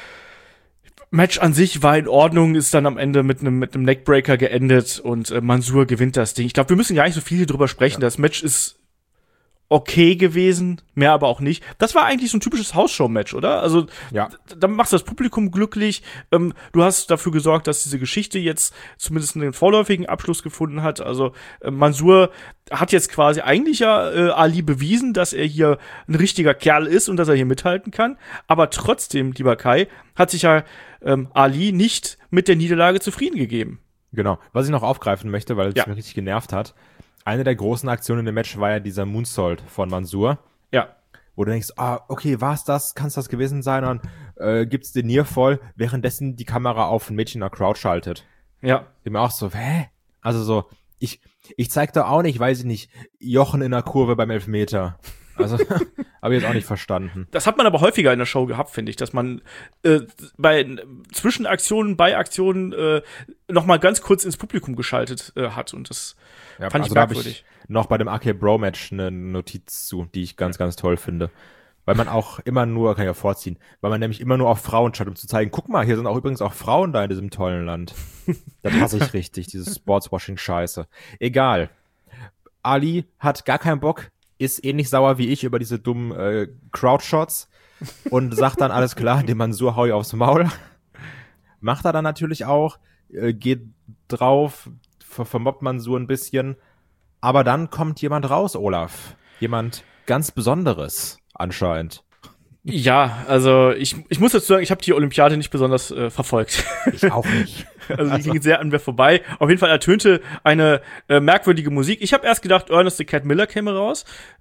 Match an sich war in Ordnung, ist dann am Ende mit einem Neckbreaker geendet und Mansoor gewinnt das Ding. Ich glaube, wir müssen gar nicht so viel drüber sprechen. Ja. Das Match ist okay gewesen, mehr aber auch nicht. Das war eigentlich so ein typisches Hausshow-Match, oder? Also, dann machst du das Publikum glücklich. Du hast dafür gesorgt, dass diese Geschichte jetzt zumindest einen vorläufigen Abschluss gefunden hat. Also, Mansoor hat jetzt quasi eigentlich Ali bewiesen, dass er hier ein richtiger Kerl ist und dass er hier mithalten kann. Aber trotzdem, lieber Kai, hat sich Ali nicht mit der Niederlage zufrieden gegeben. Genau. Was ich noch aufgreifen möchte, weil es mich richtig genervt hat. Eine der großen Aktionen in dem Match war ja dieser Moonsault von Mansoor. Ja. Wo du denkst, okay, war's das? Kann's das gewesen sein? Und dann gibt's den Nearfall, währenddessen die Kamera auf ein Mädchen in der Crowd schaltet. Ja. Ich mir auch so, hä? Also so, ich zeig da auch nicht, weiß ich nicht, Jochen in der Kurve beim Elfmeter. Also, habe ich jetzt auch nicht verstanden. Das hat man aber häufiger in der Show gehabt, finde ich, dass man bei Zwischenaktionen, bei Aktionen noch mal ganz kurz ins Publikum geschaltet hat und das fand ich merkwürdig. Da hab ich noch bei dem RK Bro Match eine Notiz zu, die ich ganz, ganz toll finde. Weil man auch immer nur, kann ich ja vorziehen, weil man nämlich immer nur auf Frauen schaut, um zu zeigen, guck mal, hier sind auch übrigens auch Frauen da in diesem tollen Land. Das hasse ich richtig, dieses Sportswashing-Scheiße. Egal. Ali hat gar keinen Bock, ist ähnlich sauer wie ich über diese dummen Crowdshots und sagt dann, alles klar, dem Mansoor hau ich aufs Maul. Macht er dann natürlich auch, geht drauf, vermobbt Mansoor ein bisschen. Aber dann kommt jemand raus, Olaf. Jemand ganz Besonderes anscheinend. Ja, also ich muss dazu sagen, ich habe die Olympiade nicht besonders verfolgt. Ich auch nicht. Also die ging sehr an mir vorbei. Auf jeden Fall ertönte eine merkwürdige Musik. Ich habe erst gedacht, Ernest the Cat Miller käme raus.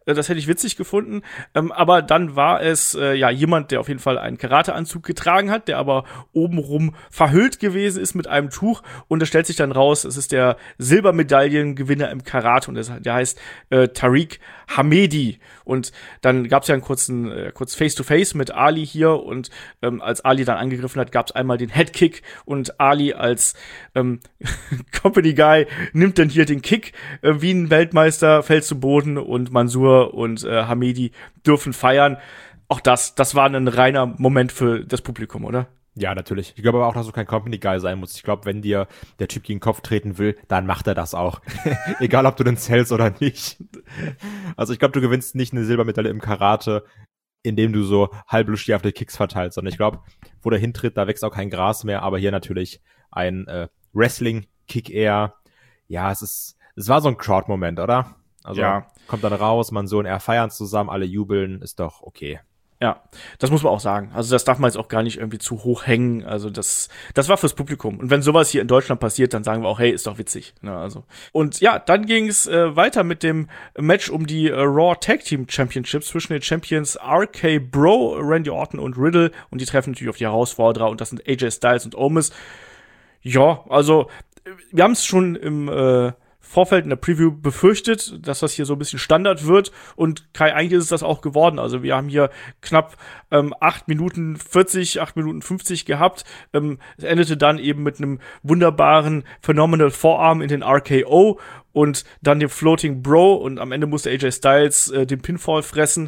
Das hätte ich witzig gefunden. Aber dann war es jemand, der auf jeden Fall einen Karateanzug getragen hat, der aber obenrum verhüllt gewesen ist mit einem Tuch. Und es stellt sich dann raus, es ist der Silbermedaillengewinner im Karate und der heißt Tariq Hamedi. Und dann gab es ja einen kurz Face-to-Face mit Ali hier und als Ali dann angegriffen hat, gab es einmal den Headkick und Ali als Company Guy nimmt dann hier den Kick wie ein Weltmeister, fällt zu Boden und Mansour und Hamedi dürfen feiern. Auch das war ein reiner Moment für das Publikum, oder? Ja, natürlich. Ich glaube aber auch, dass du kein Company Guy sein musst. Ich glaube, wenn dir der Typ gegen den Kopf treten will, dann macht er das auch. Egal, ob du den zählst oder nicht. Also ich glaube, du gewinnst nicht eine Silbermedaille im Karate, indem du so halblustig auf die Kicks verteilst, sondern ich glaube, wo der hintritt, da wächst auch kein Gras mehr, aber hier natürlich ein Wrestling-Kick eher. Ja, es war so ein Crowd-Moment, oder? Also kommt dann raus, man so und er feiern zusammen, alle jubeln, ist doch okay. Ja, das muss man auch sagen. Also das darf man jetzt auch gar nicht irgendwie zu hoch hängen. Also das war fürs Publikum. Und wenn sowas hier in Deutschland passiert, dann sagen wir auch, hey, ist doch witzig. Ne, also. Und ja, dann ging es weiter mit dem Match um die Raw Tag Team Championships zwischen den Champions RK Bro, Randy Orton und Riddle. Und die treffen natürlich auf die Herausforderer. Und das sind AJ Styles und Omos. Ja, also wir haben es schon im Vorfeld in der Preview befürchtet, dass das hier so ein bisschen Standard wird und Kai, eigentlich ist es das auch geworden. Also wir haben hier knapp 8 Minuten 40, 8 Minuten 50 gehabt. Es endete dann eben mit einem wunderbaren Phenomenal Forearm in den RKO und dann dem Floating Bro und am Ende musste AJ Styles den Pinfall fressen.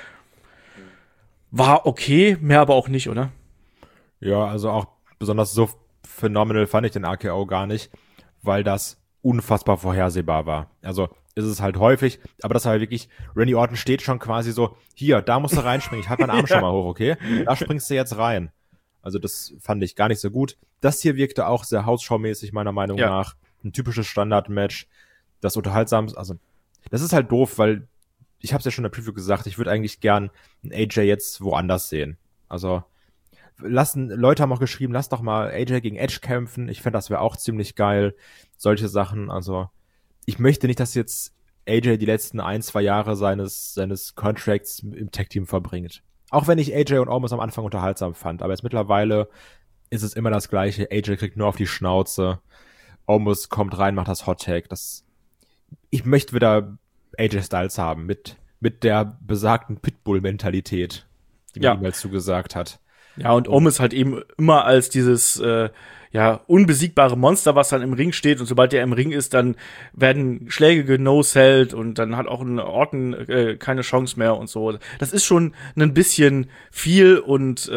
War okay, mehr aber auch nicht, oder? Ja, also auch besonders so phenomenal fand ich den RKO gar nicht, weil das unfassbar vorhersehbar war. Also ist es halt häufig, aber das war halt wirklich, Randy Orton steht schon quasi so, hier, da musst du reinspringen, ich halte meinen Arm schon mal hoch, okay? Da springst du jetzt rein. Also das fand ich gar nicht so gut. Das hier wirkte auch sehr hausschaumäßig, meiner Meinung nach. Ein typisches Standard-Match, das unterhaltsam, also das ist halt doof, weil ich hab's ja schon in der Preview gesagt, ich würde eigentlich gern einen AJ jetzt woanders sehen. Also Leute haben auch geschrieben, lass doch mal AJ gegen Edge kämpfen. Ich fände, das wäre auch ziemlich geil. Solche Sachen, also ich möchte nicht, dass jetzt AJ die letzten 1-2 Jahre seines Contracts im Tag-Team verbringt. Auch wenn ich AJ und Omos am Anfang unterhaltsam fand, aber jetzt mittlerweile ist es immer das Gleiche. AJ kriegt nur auf die Schnauze. Omos kommt rein, macht das Hot Tag. Ich möchte wieder AJ Styles haben mit der besagten Pitbull-Mentalität, die man ihm mal zugesagt hat. Ja, und Omos halt eben immer als dieses unbesiegbare Monster, was dann im Ring steht, und sobald der im Ring ist, dann werden Schläge geno-sellt und dann hat auch ein Orton keine Chance mehr und so. Das ist schon ein bisschen viel und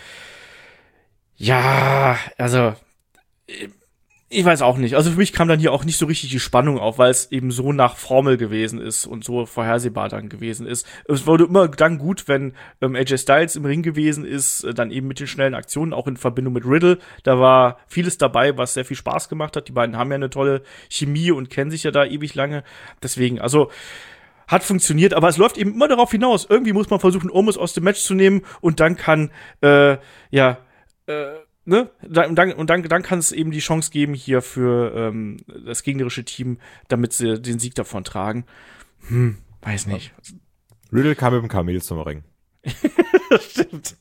also ich weiß auch nicht. Also für mich kam dann hier auch nicht so richtig die Spannung auf, weil es eben so nach Formel gewesen ist und so vorhersehbar dann gewesen ist. Es wurde immer dann gut, wenn AJ Styles im Ring gewesen ist, dann eben mit den schnellen Aktionen, auch in Verbindung mit Riddle. Da war vieles dabei, was sehr viel Spaß gemacht hat. Die beiden haben ja eine tolle Chemie und kennen sich ja da ewig lange. Deswegen, also hat funktioniert, aber es läuft eben immer darauf hinaus. Irgendwie muss man versuchen, Omos aus dem Match zu nehmen und dann kann dann kann es eben die Chance geben hier für das gegnerische Team, damit sie den Sieg davon tragen. Weiß nicht. Riddle kam mit dem Kamel zum Ring. Stimmt.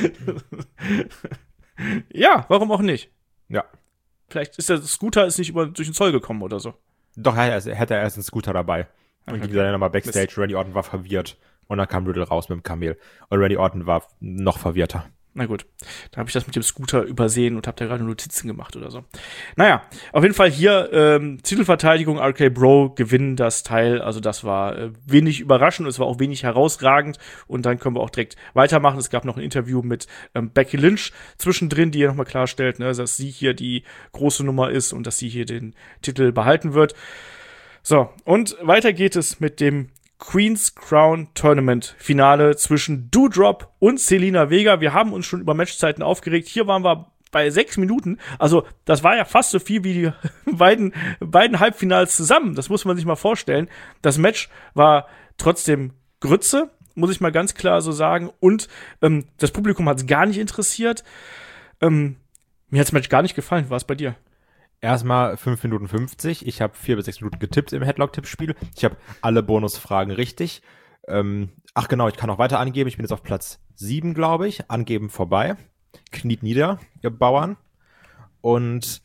Ja, warum auch nicht? Ja. Vielleicht ist der Scooter nicht durch den Zoll gekommen oder so. Doch, er hatte erst einen Scooter dabei. Und ging dann nochmal Backstage. Randy Orton war verwirrt. Und dann kam Riddle raus mit dem Kamel. Und Randy Orton war noch verwirrter. Na gut, da habe ich das mit dem Scooter übersehen und habe da gerade Notizen gemacht oder so. Naja, auf jeden Fall hier Titelverteidigung, RK Bro gewinnen das Teil. Also das war wenig überraschend, es war auch wenig herausragend. Und dann können wir auch direkt weitermachen. Es gab noch ein Interview mit Becky Lynch zwischendrin, die ja nochmal klarstellt, dass sie hier die große Nummer ist und dass sie hier den Titel behalten wird. So, und weiter geht es mit dem Queen's Crown Tournament Finale zwischen Doudrop und Zelina Vega. Wir haben uns schon über Matchzeiten aufgeregt. Hier waren wir bei 6 Minuten. Also das war ja fast so viel wie die beiden Halbfinals zusammen. Das muss man sich mal vorstellen. Das Match war trotzdem Grütze, muss ich mal ganz klar so sagen. Und das Publikum hat es gar nicht interessiert. Mir hat das Match gar nicht gefallen. Wie war es bei dir? Erstmal 5 Minuten 50. Ich habe 4 bis 6 Minuten getippt im Headlock-Tippspiel. Ich habe alle Bonusfragen richtig. Ach genau, ich kann noch weiter angeben. Ich bin jetzt auf Platz 7, glaube ich. Angeben vorbei. Kniet nieder, ihr Bauern. Und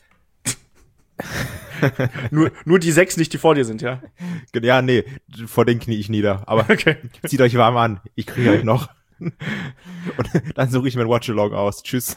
nur die 6 nicht, die vor dir sind, ja? ja, nee, vor denen knie ich nieder. Aber Okay. zieht euch warm an. Ich kriege euch noch. Und dann suche ich mir ein Watch-Along aus. Tschüss.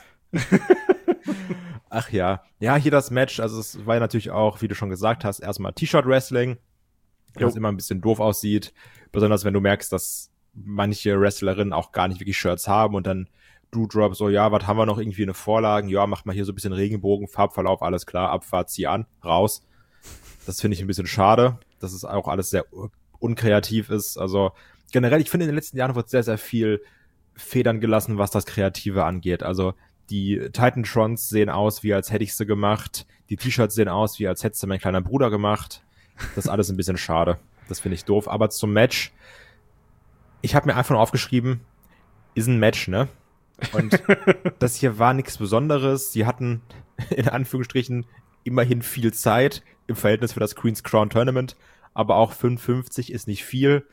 Ach ja. Ja, hier das Match. Also es war ja natürlich auch, wie du schon gesagt hast, erstmal T-Shirt-Wrestling. Was immer ein bisschen doof aussieht. Besonders wenn du merkst, dass manche Wrestlerinnen auch gar nicht wirklich Shirts haben und dann Doudrop so, ja, was haben wir noch, irgendwie eine Vorlage? Ja, mach mal hier so ein bisschen Regenbogen, Farbverlauf, alles klar, Abfahrt, zieh an, raus. Das finde ich ein bisschen schade, dass es auch alles sehr unkreativ ist. Also generell, ich finde, in den letzten Jahren wird sehr, sehr viel Federn gelassen, was das Kreative angeht. Also die Titantrons sehen aus, wie als hätte ich sie gemacht. Die T-Shirts sehen aus, wie als hätte sie mein kleiner Bruder gemacht. Das ist alles ein bisschen schade. Das finde ich doof. Aber zum Match, ich habe mir einfach nur aufgeschrieben, ist ein Match, ne? Und das hier war nichts Besonderes. Sie hatten in Anführungsstrichen immerhin viel Zeit im Verhältnis für das Queen's Crown Tournament, aber auch 55 ist nicht viel.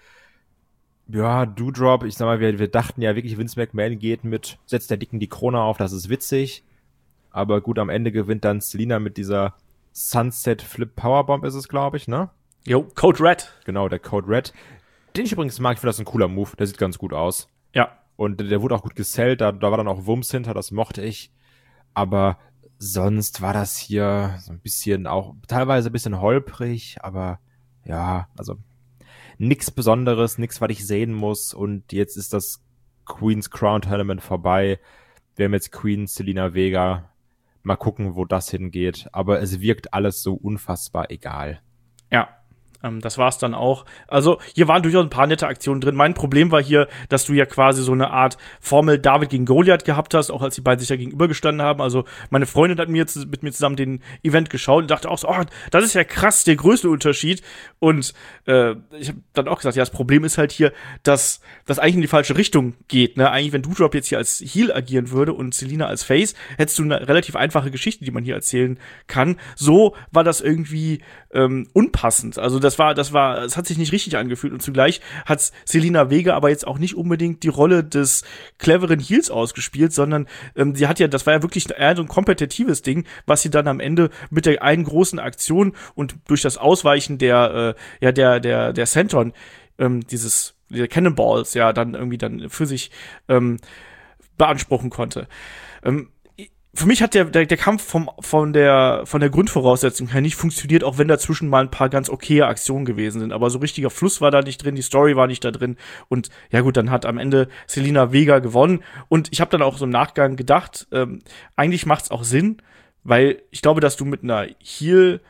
Ja, Doudrop, ich sag mal, wir dachten ja wirklich, Vince McMahon geht mit, setzt der Dicken die Krone auf, das ist witzig. Aber gut, am Ende gewinnt dann Selina mit dieser Sunset Flip Powerbomb ist es, glaube ich, ne? Jo, Code Red. Genau, der Code Red. Den ich übrigens mag, ich finde das ein cooler Move, der sieht ganz gut aus. Ja. Und der wurde auch gut gesellt, da war dann auch Wumms hinter, das mochte ich. Aber sonst war das hier so ein bisschen auch, teilweise ein bisschen holprig, aber ja, also nix Besonderes, nix, was ich sehen muss. Und jetzt ist das Queen's Crown Tournament vorbei. Wir haben jetzt Queen Zelina Vega. Mal gucken, wo das hingeht. Aber es wirkt alles so unfassbar egal. Ja. Das war's dann auch. Also, hier waren durchaus ein paar nette Aktionen drin. Mein Problem war hier, dass du ja quasi so eine Art Formel David gegen Goliath gehabt hast, auch als die beiden sich ja gegenübergestanden haben. Also, meine Freundin hat mit mir zusammen den Event geschaut und dachte auch so, oh, das ist ja krass, der größte Unterschied. Und ich habe dann auch gesagt, ja, das Problem ist halt hier, dass das eigentlich in die falsche Richtung geht. Ne? Eigentlich, wenn Doudrop jetzt hier als Heel agieren würde und Zelina als Face, hättest du eine relativ einfache Geschichte, die man hier erzählen kann. So war das irgendwie unpassend. Also es hat sich nicht richtig angefühlt und zugleich hat Zelina Vega aber jetzt auch nicht unbedingt die Rolle des cleveren Heels ausgespielt, sondern sie hat ja, das war ja wirklich eher so ein kompetitives Ding, was sie dann am Ende mit der einen großen Aktion und durch das Ausweichen der Senton, dieser Cannonballs ja dann irgendwie dann für sich beanspruchen konnte. Für mich hat der Kampf von der Grundvoraussetzung her nicht funktioniert, auch wenn dazwischen mal ein paar ganz okaye Aktionen gewesen sind. Aber so richtiger Fluss war da nicht drin, die Story war nicht da drin. Und ja gut, dann hat am Ende Zelina Vega gewonnen. Und ich habe dann auch so im Nachgang gedacht, eigentlich macht's auch Sinn, weil ich glaube, dass du mit einer Heel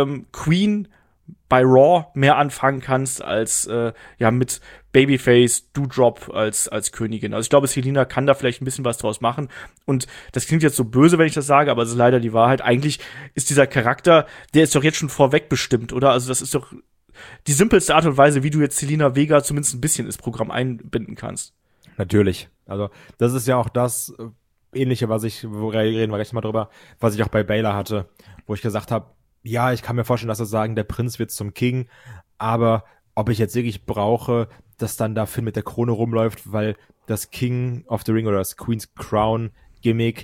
Queen bei Raw mehr anfangen kannst als mit Babyface, Doudrop als Königin. Also ich glaube, Zelina kann da vielleicht ein bisschen was draus machen. Und das klingt jetzt so böse, wenn ich das sage, aber es ist leider die Wahrheit. Eigentlich ist dieser Charakter, der ist doch jetzt schon vorweg bestimmt, oder? Also das ist doch die simpelste Art und Weise, wie du jetzt Zelina Vega zumindest ein bisschen ins Programm einbinden kannst. Natürlich. Also das ist ja auch das Ähnliche, reden wir gleich mal drüber, was ich auch bei Baylor hatte, wo ich gesagt habe, ja, ich kann mir vorstellen, dass sie sagen, der Prinz wird zum King, aber ob ich jetzt wirklich brauche, dass dann da Finn mit der Krone rumläuft, weil das King of the Ring oder das Queen's Crown Gimmick,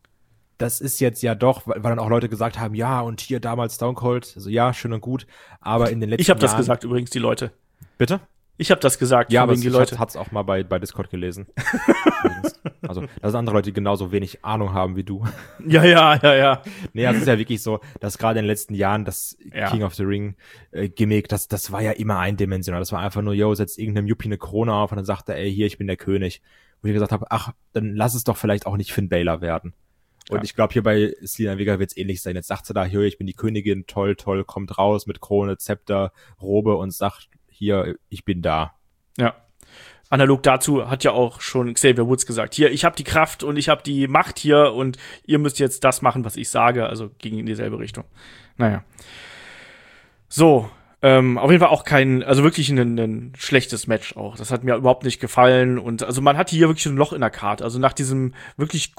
das ist jetzt ja doch, weil dann auch Leute gesagt haben, ja, und hier damals Stone Cold, also ja, schön und gut, aber in den letzten Jahren... Ich habe das gesagt übrigens, die Leute. Bitte? Ich habe das gesagt, ja, aber die Leute. Hat's auch mal bei Discord gelesen. Also, da sind andere Leute, die genauso wenig Ahnung haben wie du. Ja. Nee, es ist ja wirklich so, dass gerade in den letzten Jahren das King of the Ring Gimmick, das war ja immer eindimensional. Das war einfach nur, setzt irgendeinem Yuppie eine Krone auf und dann sagt er, ey, hier, ich bin der König. Wo ich gesagt habe, ach, dann lass es doch vielleicht auch nicht Finn Balor werden. Und ich glaube, hier bei Zelina Vega wird es ähnlich sein. Jetzt sagt sie da, hier, ich bin die Königin, toll, kommt raus mit Krone, Zepter, Robe und sagt, hier, ich bin da. Ja. Analog dazu hat ja auch schon Xavier Woods gesagt, hier, ich habe die Kraft und ich habe die Macht hier und ihr müsst jetzt das machen, was ich sage. Also ging in dieselbe Richtung. Naja. So, auf jeden Fall auch wirklich ein schlechtes Match auch. Das hat mir überhaupt nicht gefallen. Und also man hatte hier wirklich ein Loch in der Karte. Also nach diesem wirklich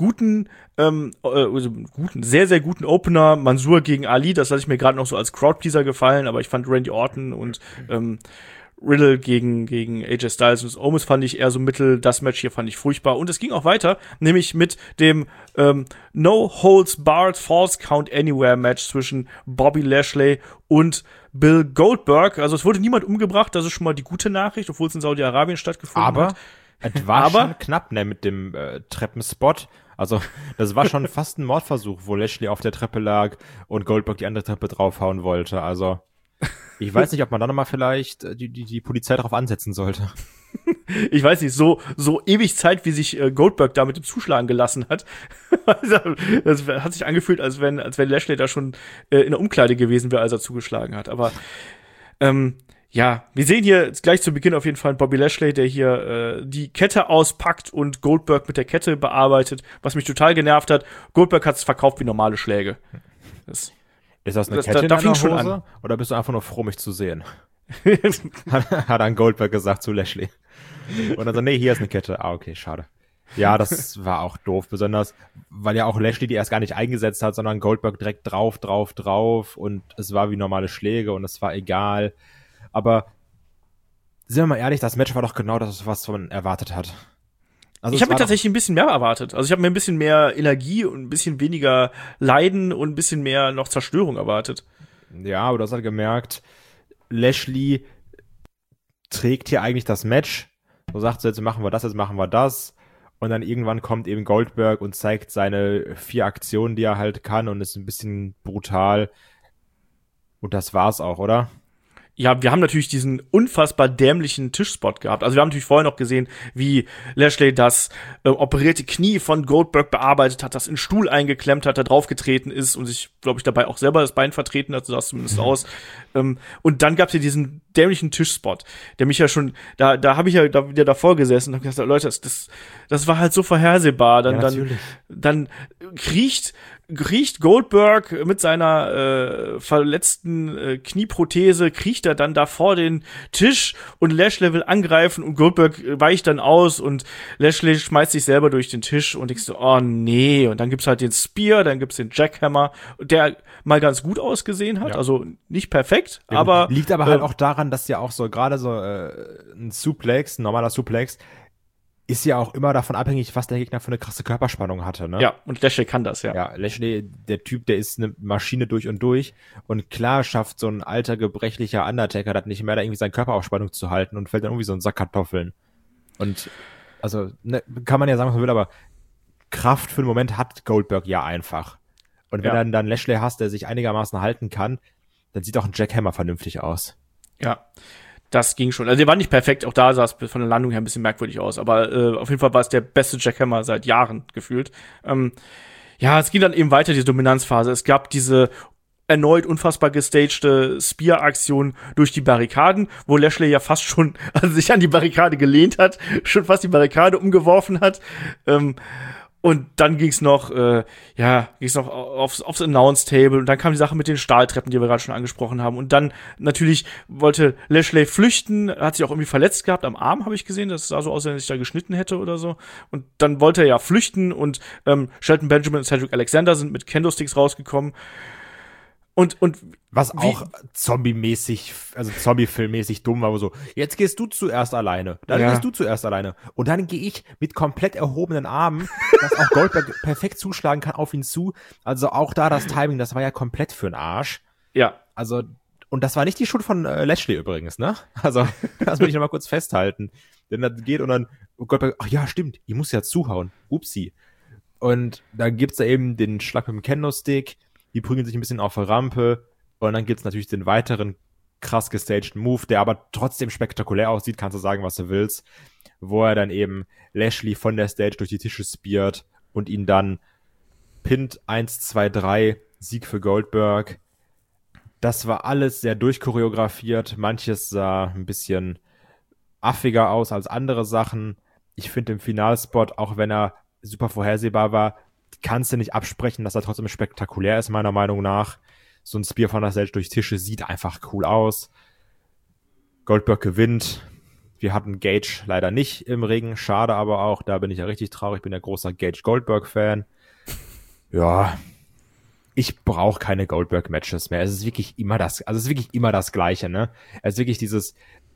sehr, sehr guten Opener, Mansoor ging Ali, das lasse ich mir gerade noch so als Crowdpleaser gefallen, aber ich fand Randy Orton und Riddle gegen AJ Styles und Omos fand ich eher so mittel, das Match hier fand ich furchtbar. Und es ging auch weiter, nämlich mit dem No Holds Barred False Count Anywhere Match zwischen Bobby Lashley und Bill Goldberg. Also es wurde niemand umgebracht, das ist schon mal die gute Nachricht, obwohl es in Saudi-Arabien stattgefunden hat. Es war schon knapp, ne, mit dem Treppenspot. Also das war schon fast ein Mordversuch, wo Lashley auf der Treppe lag und Goldberg die andere Treppe draufhauen wollte. Also ich weiß nicht, ob man da nochmal vielleicht die Polizei drauf ansetzen sollte. Ich weiß nicht, so ewig Zeit, wie sich Goldberg da mit dem Zuschlagen gelassen hat. Das hat sich angefühlt, als wenn Lashley da schon in der Umkleide gewesen wäre, als er zugeschlagen hat. Aber ja, wir sehen hier gleich zu Beginn auf jeden Fall Bobby Lashley, der hier die Kette auspackt und Goldberg mit der Kette bearbeitet, was mich total genervt hat. Goldberg hat es verkauft wie normale Schläge. Ist das eine Kette in deiner Hose? Oder bist du einfach nur froh, mich zu sehen? hat dann Goldberg gesagt zu Lashley. Und dann so, nee, hier ist eine Kette. Ah, okay, schade. Ja, das war auch doof, besonders, weil ja auch Lashley die erst gar nicht eingesetzt hat, sondern Goldberg direkt drauf und es war wie normale Schläge und es war egal. Aber sind wir mal ehrlich, das Match war doch genau das, was man erwartet hat. Also ich habe mir tatsächlich ein bisschen mehr erwartet. Also ich habe mir ein bisschen mehr Energie und ein bisschen weniger Leiden und ein bisschen mehr noch Zerstörung erwartet. Ja, aber du hast halt gemerkt, Lashley trägt hier eigentlich das Match. So sagt sie, jetzt machen wir das. Und dann irgendwann kommt eben Goldberg und zeigt seine 4 Aktionen, die er halt kann und ist ein bisschen brutal. Und das war's auch, oder? Ja, wir haben natürlich diesen unfassbar dämlichen Tischspot gehabt. Also wir haben natürlich vorher noch gesehen, wie Lashley das operierte Knie von Goldberg bearbeitet hat, das in den Stuhl eingeklemmt hat, da draufgetreten ist und sich, glaube ich, dabei auch selber das Bein vertreten hat, so sah es zumindest aus. Und dann gab's hier diesen dämlichen Tischspot, der mich ja schon, da habe ich ja da wieder davor gesessen und habe gesagt, Leute, das war halt so vorhersehbar. Dann kriecht Goldberg mit seiner verletzten Knieprothese, kriecht er dann da vor den Tisch und Lashley will angreifen und Goldberg weicht dann aus und Lashley schmeißt sich selber durch den Tisch und ich so, oh nee. Und dann gibt's halt den Spear, dann gibt's den Jackhammer, der mal ganz gut ausgesehen hat, also nicht perfekt, ja, aber liegt aber halt auch daran, dass ja auch so gerade so ein normaler Suplex, ist ja auch immer davon abhängig, was der Gegner für eine krasse Körperspannung hatte, ne? Ja, und Lashley kann das, ja. Ja, Lashley, der Typ, der ist eine Maschine durch und durch und klar schafft so ein alter, gebrechlicher Undertaker das nicht mehr, da irgendwie seine Körperaufspannung zu halten und fällt dann irgendwie so ein Sack Kartoffeln. Und, also, ne, kann man ja sagen, was man will, aber Kraft für den Moment hat Goldberg ja einfach. Und wenn dann Lashley hast, der sich einigermaßen halten kann, dann sieht auch ein Jackhammer vernünftig aus. Ja. Das ging schon. Also der war nicht perfekt, auch da sah es von der Landung her ein bisschen merkwürdig aus, aber auf jeden Fall war es der beste Jackhammer seit Jahren gefühlt. Ja, es ging dann eben weiter, diese Dominanzphase. Es gab diese erneut unfassbar gestagte Spear-Aktion durch die Barrikaden, wo Lashley ja fast schon sich an die Barrikade gelehnt hat, schon fast die Barrikade umgeworfen hat. Und dann ging's noch aufs Announce-Table und dann kam die Sache mit den Stahltreppen, die wir gerade schon angesprochen haben. Und dann natürlich wollte Lashley flüchten, hat sich auch irgendwie verletzt gehabt am Arm, habe ich gesehen. Das sah so aus, als wenn er sich da geschnitten hätte oder so. Und dann wollte er ja flüchten und Shelton Benjamin und Cedric Alexander sind mit Kendo-Sticks rausgekommen. Und was auch Zombie-mäßig, also Zombie-Film-mäßig dumm war, wo so, jetzt gehst du zuerst alleine, dann gehst du zuerst alleine. Und dann gehe ich mit komplett erhobenen Armen, dass auch Goldberg perfekt zuschlagen kann, auf ihn zu. Also auch da das Timing, das war ja komplett für den Arsch. Ja. Also, und das war nicht die Schuld von Lashley übrigens, ne? Also, das will ich noch mal kurz festhalten. Denn das geht und dann Goldberg, ach ja, stimmt, ich muss ja zuhauen. Upsi. Und dann gibt's da eben den Schlag mit dem Kendo-Stick, die prügeln sich ein bisschen auf der Rampe und dann gibt's natürlich den weiteren krass gestagten Move, der aber trotzdem spektakulär aussieht, kannst du sagen, was du willst, wo er dann eben Lashley von der Stage durch die Tische speart und ihn dann pinnt 1, 2, 3, Sieg für Goldberg. Das war alles sehr durchchoreografiert, manches sah ein bisschen affiger aus als andere Sachen. Ich finde den Finalspot, auch wenn er super vorhersehbar war, kannst du nicht absprechen, dass er trotzdem spektakulär ist, meiner Meinung nach. So ein Spear von der Stage durch Tische sieht einfach cool aus. Goldberg gewinnt. Wir hatten Gage leider nicht im Ring. Schade aber auch. Da bin ich ja richtig traurig. Ich bin ja großer Gage Goldberg-Fan. Ja. Ich brauche keine Goldberg-Matches mehr. Es ist wirklich immer das Gleiche, ne? Es ist wirklich dieses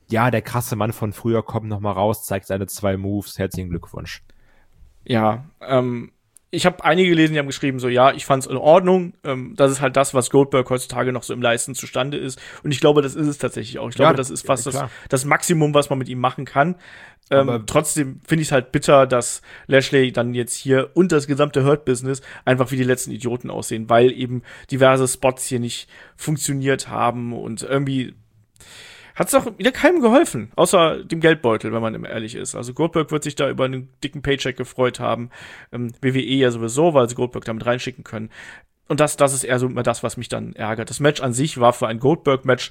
ja, der krasse Mann von früher kommt noch mal raus, zeigt seine 2 Moves, herzlichen Glückwunsch. Ja, ich habe einige gelesen, die haben geschrieben, so, ja, ich fand's in Ordnung. Das ist halt das, was Goldberg heutzutage noch so im Leisten zustande ist. Und ich glaube, das ist es tatsächlich auch. Ich glaube, das ist fast das Maximum, was man mit ihm machen kann. Trotzdem finde ich es halt bitter, dass Lashley dann jetzt hier und das gesamte Hurt-Business einfach wie die letzten Idioten aussehen, weil eben diverse Spots hier nicht funktioniert haben und irgendwie hat's doch wieder keinem geholfen, außer dem Geldbeutel, wenn man ehrlich ist. Also Goldberg wird sich da über einen dicken Paycheck gefreut haben, WWE ja sowieso, weil sie Goldberg damit reinschicken können. Und das ist eher so immer das, was mich dann ärgert. Das Match an sich war für ein Goldberg-Match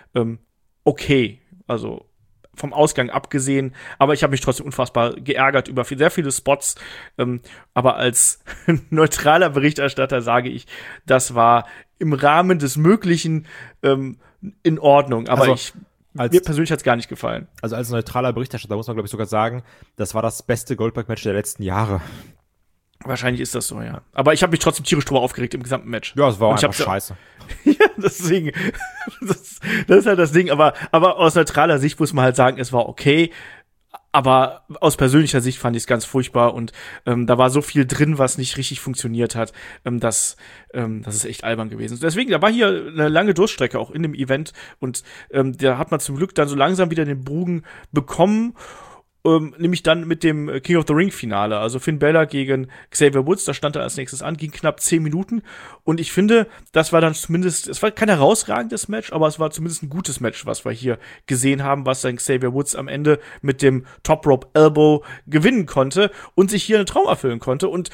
okay, also vom Ausgang abgesehen, aber ich habe mich trotzdem unfassbar geärgert über sehr viele Spots, aber als neutraler Berichterstatter sage ich, das war im Rahmen des Möglichen in Ordnung, aber also, mir persönlich hat's gar nicht gefallen. Also als neutraler Berichterstatter muss man, glaube ich, sogar sagen, das war das beste Goldberg-Match der letzten Jahre. Wahrscheinlich ist das so, ja. Aber ich habe mich trotzdem tierisch drüber aufgeregt im gesamten Match. Ja, es war einfach scheiße. Ja, deswegen, das ist halt das Ding. Aber aus neutraler Sicht muss man halt sagen, es war okay. Aber aus persönlicher Sicht fand ich es ganz furchtbar und da war so viel drin, was nicht richtig funktioniert hat, das ist echt albern gewesen. Deswegen, da war hier eine lange Durststrecke auch in dem Event und da hat man zum Glück dann so langsam wieder den Bogen bekommen, nämlich dann mit dem King of the Ring Finale, also Finn Balor gegen Xavier Woods, da stand er als nächstes an, ging knapp 10 Minuten und ich finde, das war dann zumindest, es war kein herausragendes Match, aber es war zumindest ein gutes Match, was wir hier gesehen haben, was dann Xavier Woods am Ende mit dem Top Rope Elbow gewinnen konnte und sich hier einen Traum erfüllen konnte und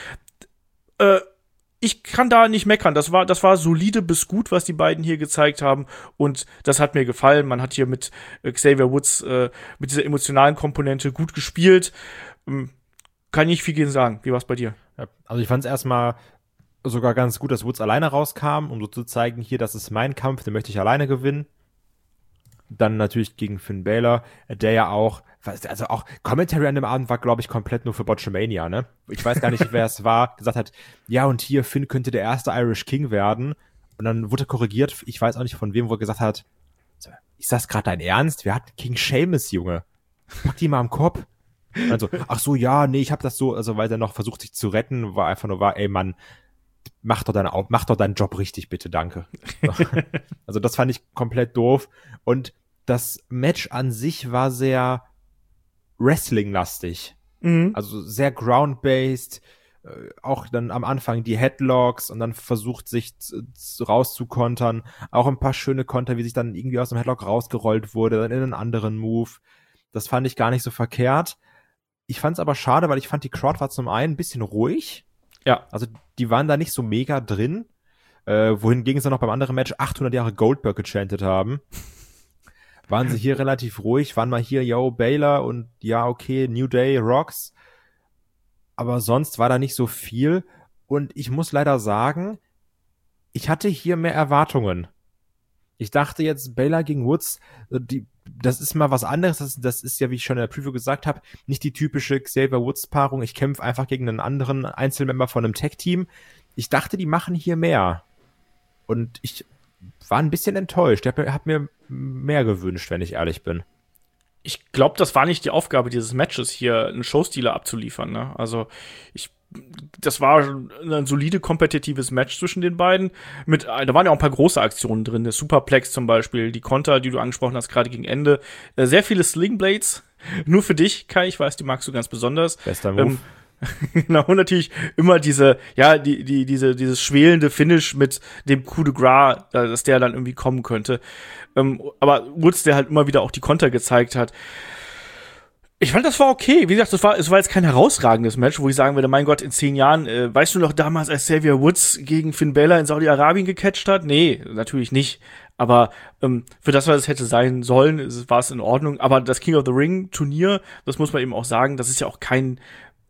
ich kann da nicht meckern. Das war solide bis gut, was die beiden hier gezeigt haben. Und das hat mir gefallen. Man hat hier mit Xavier Woods mit dieser emotionalen Komponente gut gespielt. Kann nicht viel gegen sagen. Wie war's bei dir? Ja, also ich fand es erstmal sogar ganz gut, dass Woods alleine rauskam, um so zu zeigen, hier, das ist mein Kampf, den möchte ich alleine gewinnen. Dann natürlich gegen Finn Balor, der ja auch, also auch Commentary an dem Abend war, glaube ich, komplett nur für Botchamania, ne? Ich weiß gar nicht, wer es war, gesagt hat, ja, und hier, Finn könnte der erste Irish King werden. Und dann wurde korrigiert, ich weiß auch nicht von wem, wo er gesagt hat, ist das gerade dein Ernst? Wer hat King Sheamus, Junge? Pack die mal am Kopf. Also, ach so, ja, nee, ich hab das so, also weil er noch versucht, sich zu retten, war einfach nur, ey Mann, mach doch deinen Job richtig, bitte, danke. Also das fand ich komplett doof. Und das Match an sich war sehr Wrestling-lastig. Mhm. Also sehr ground-based. Auch dann am Anfang die Headlocks und dann versucht sich rauszukontern. Auch ein paar schöne Konter, wie sich dann irgendwie aus dem Headlock rausgerollt wurde, dann in einen anderen Move. Das fand ich gar nicht so verkehrt. Ich fand es aber schade, weil ich fand, die Crowd war zum einen ein bisschen ruhig. Ja. Also die waren da nicht so mega drin, wohingegen sie noch beim anderen Match 800 Jahre Goldberg gechantet haben. Waren sie hier relativ ruhig, waren mal hier, yo, Baylor und ja, okay, New Day, Rocks. Aber sonst war da nicht so viel. Und ich muss leider sagen, ich hatte hier mehr Erwartungen. Ich dachte jetzt, Baylor gegen Woods, das ist mal was anderes. Das ist ja, wie ich schon in der Preview gesagt habe, nicht die typische Xavier-Woods-Paarung. Ich kämpfe einfach gegen einen anderen Einzelmember von einem Tag-Team. Ich dachte, die machen hier mehr. Und ich war ein bisschen enttäuscht. Ich hab mir mehr gewünscht, wenn ich ehrlich bin. Ich glaube, das war nicht die Aufgabe dieses Matches, hier einen Showstealer abzuliefern. Ne? Also das war ein solide kompetitives Match zwischen den beiden. Da waren ja auch ein paar große Aktionen drin. Der Superplex zum Beispiel, die Konter, die du angesprochen hast, gerade gegen Ende. Sehr viele Slingblades. Nur für dich, Kai, ich weiß, die magst du ganz besonders. Bester Move. Genau, und natürlich immer dieses schwelende Finish mit dem Coup de Gras, dass der dann irgendwie kommen könnte. Aber Woods, der halt immer wieder auch die Konter gezeigt hat. Ich fand, das war okay. Wie gesagt, es war jetzt kein herausragendes Match, wo ich sagen würde, mein Gott, in 10 Jahren, weißt du noch damals, als Xavier Woods gegen Finn Balor in Saudi-Arabien gecatcht hat? Nee, natürlich nicht. Aber für das, was es hätte sein sollen, war es in Ordnung. Aber das King of the Ring Turnier, das muss man eben auch sagen, das ist ja auch kein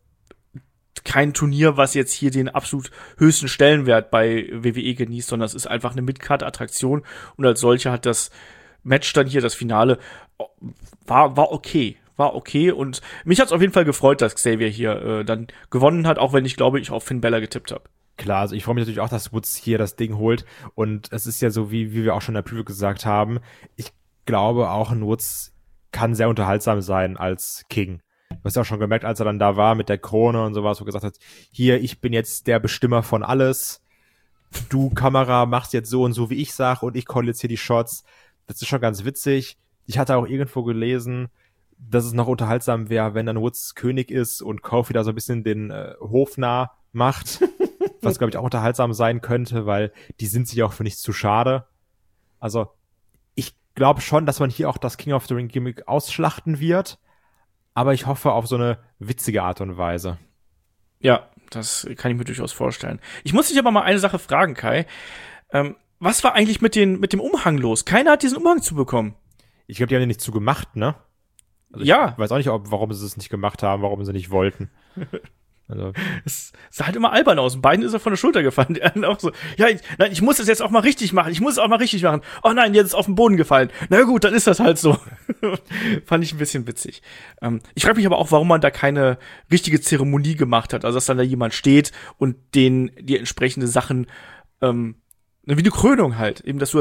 Turnier, was jetzt hier den absolut höchsten Stellenwert bei WWE genießt, sondern es ist einfach eine Mid-Card-Attraktion und als solche hat das Match dann hier, das Finale, war okay. War okay und mich hat's auf jeden Fall gefreut, dass Xavier hier dann gewonnen hat, auch wenn ich glaube, ich auf Finn Balor getippt habe. Klar, also ich freue mich natürlich auch, dass Woods hier das Ding holt und es ist ja so, wie wir auch schon in der Preview gesagt haben, ich glaube auch, ein Woods kann sehr unterhaltsam sein als King. Du hast ja auch schon gemerkt, als er dann da war mit der Krone und sowas, wo er gesagt hat, hier, ich bin jetzt der Bestimmer von alles. Du, Kamera, machst jetzt so und so, wie ich sag, und ich call jetzt hier die Shots. Das ist schon ganz witzig. Ich hatte auch irgendwo gelesen, dass es noch unterhaltsam wäre, wenn dann Woods König ist und Kofi da so ein bisschen den Hof nah macht. Was, glaube ich, auch unterhaltsam sein könnte, weil die sind sich auch für nichts zu schade. Also, ich glaube schon, dass man hier auch das King of the Ring Gimmick ausschlachten wird. Aber ich hoffe auf so eine witzige Art und Weise. Ja, das kann ich mir durchaus vorstellen. Ich muss dich aber mal eine Sache fragen, Kai. Was war eigentlich mit dem Umhang los? Keiner hat diesen Umhang zu bekommen. Ich glaube, die haben den nicht zugemacht, ne? Also ja. Ich weiß auch nicht, warum sie es nicht gemacht haben, warum sie nicht wollten. Also. Es sah halt immer albern aus. Und beiden ist er von der Schulter gefallen. Die anderen auch so, ja, ich muss das jetzt auch mal richtig machen. Oh nein, jetzt ist auf den Boden gefallen. Na gut, dann ist das halt so. Fand ich ein bisschen witzig. Ich frage mich aber auch, warum man da keine richtige Zeremonie gemacht hat. Also, dass dann da jemand steht und denen die entsprechende Sachen, wie eine Krönung halt. Eben, dass du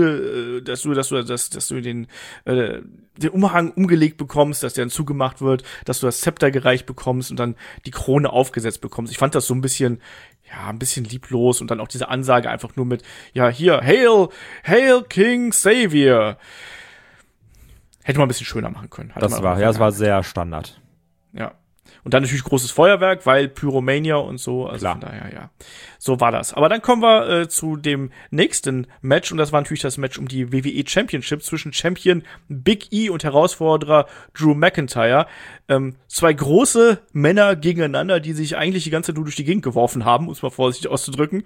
dass du den Umhang umgelegt bekommst, dass der dann zugemacht wird, dass du das Zepter gereicht bekommst und dann die Krone aufgesetzt bekommst. Ich fand das so ein bisschen lieblos und dann auch diese Ansage einfach nur mit, ja, hier, Hail King Savior. Hätte man ein bisschen schöner machen können. Das war sehr Standard. Ja. Und dann natürlich großes Feuerwerk, weil Pyromania und so. Also klar. Von daher, ja. So war das. Aber dann kommen wir zu dem nächsten Match. Und das war natürlich das Match um die WWE Championship zwischen Champion Big E und Herausforderer Drew McIntyre. Zwei große Männer gegeneinander, die sich eigentlich die ganze Zeit nur durch die Gegend geworfen haben, um es mal vorsichtig auszudrücken.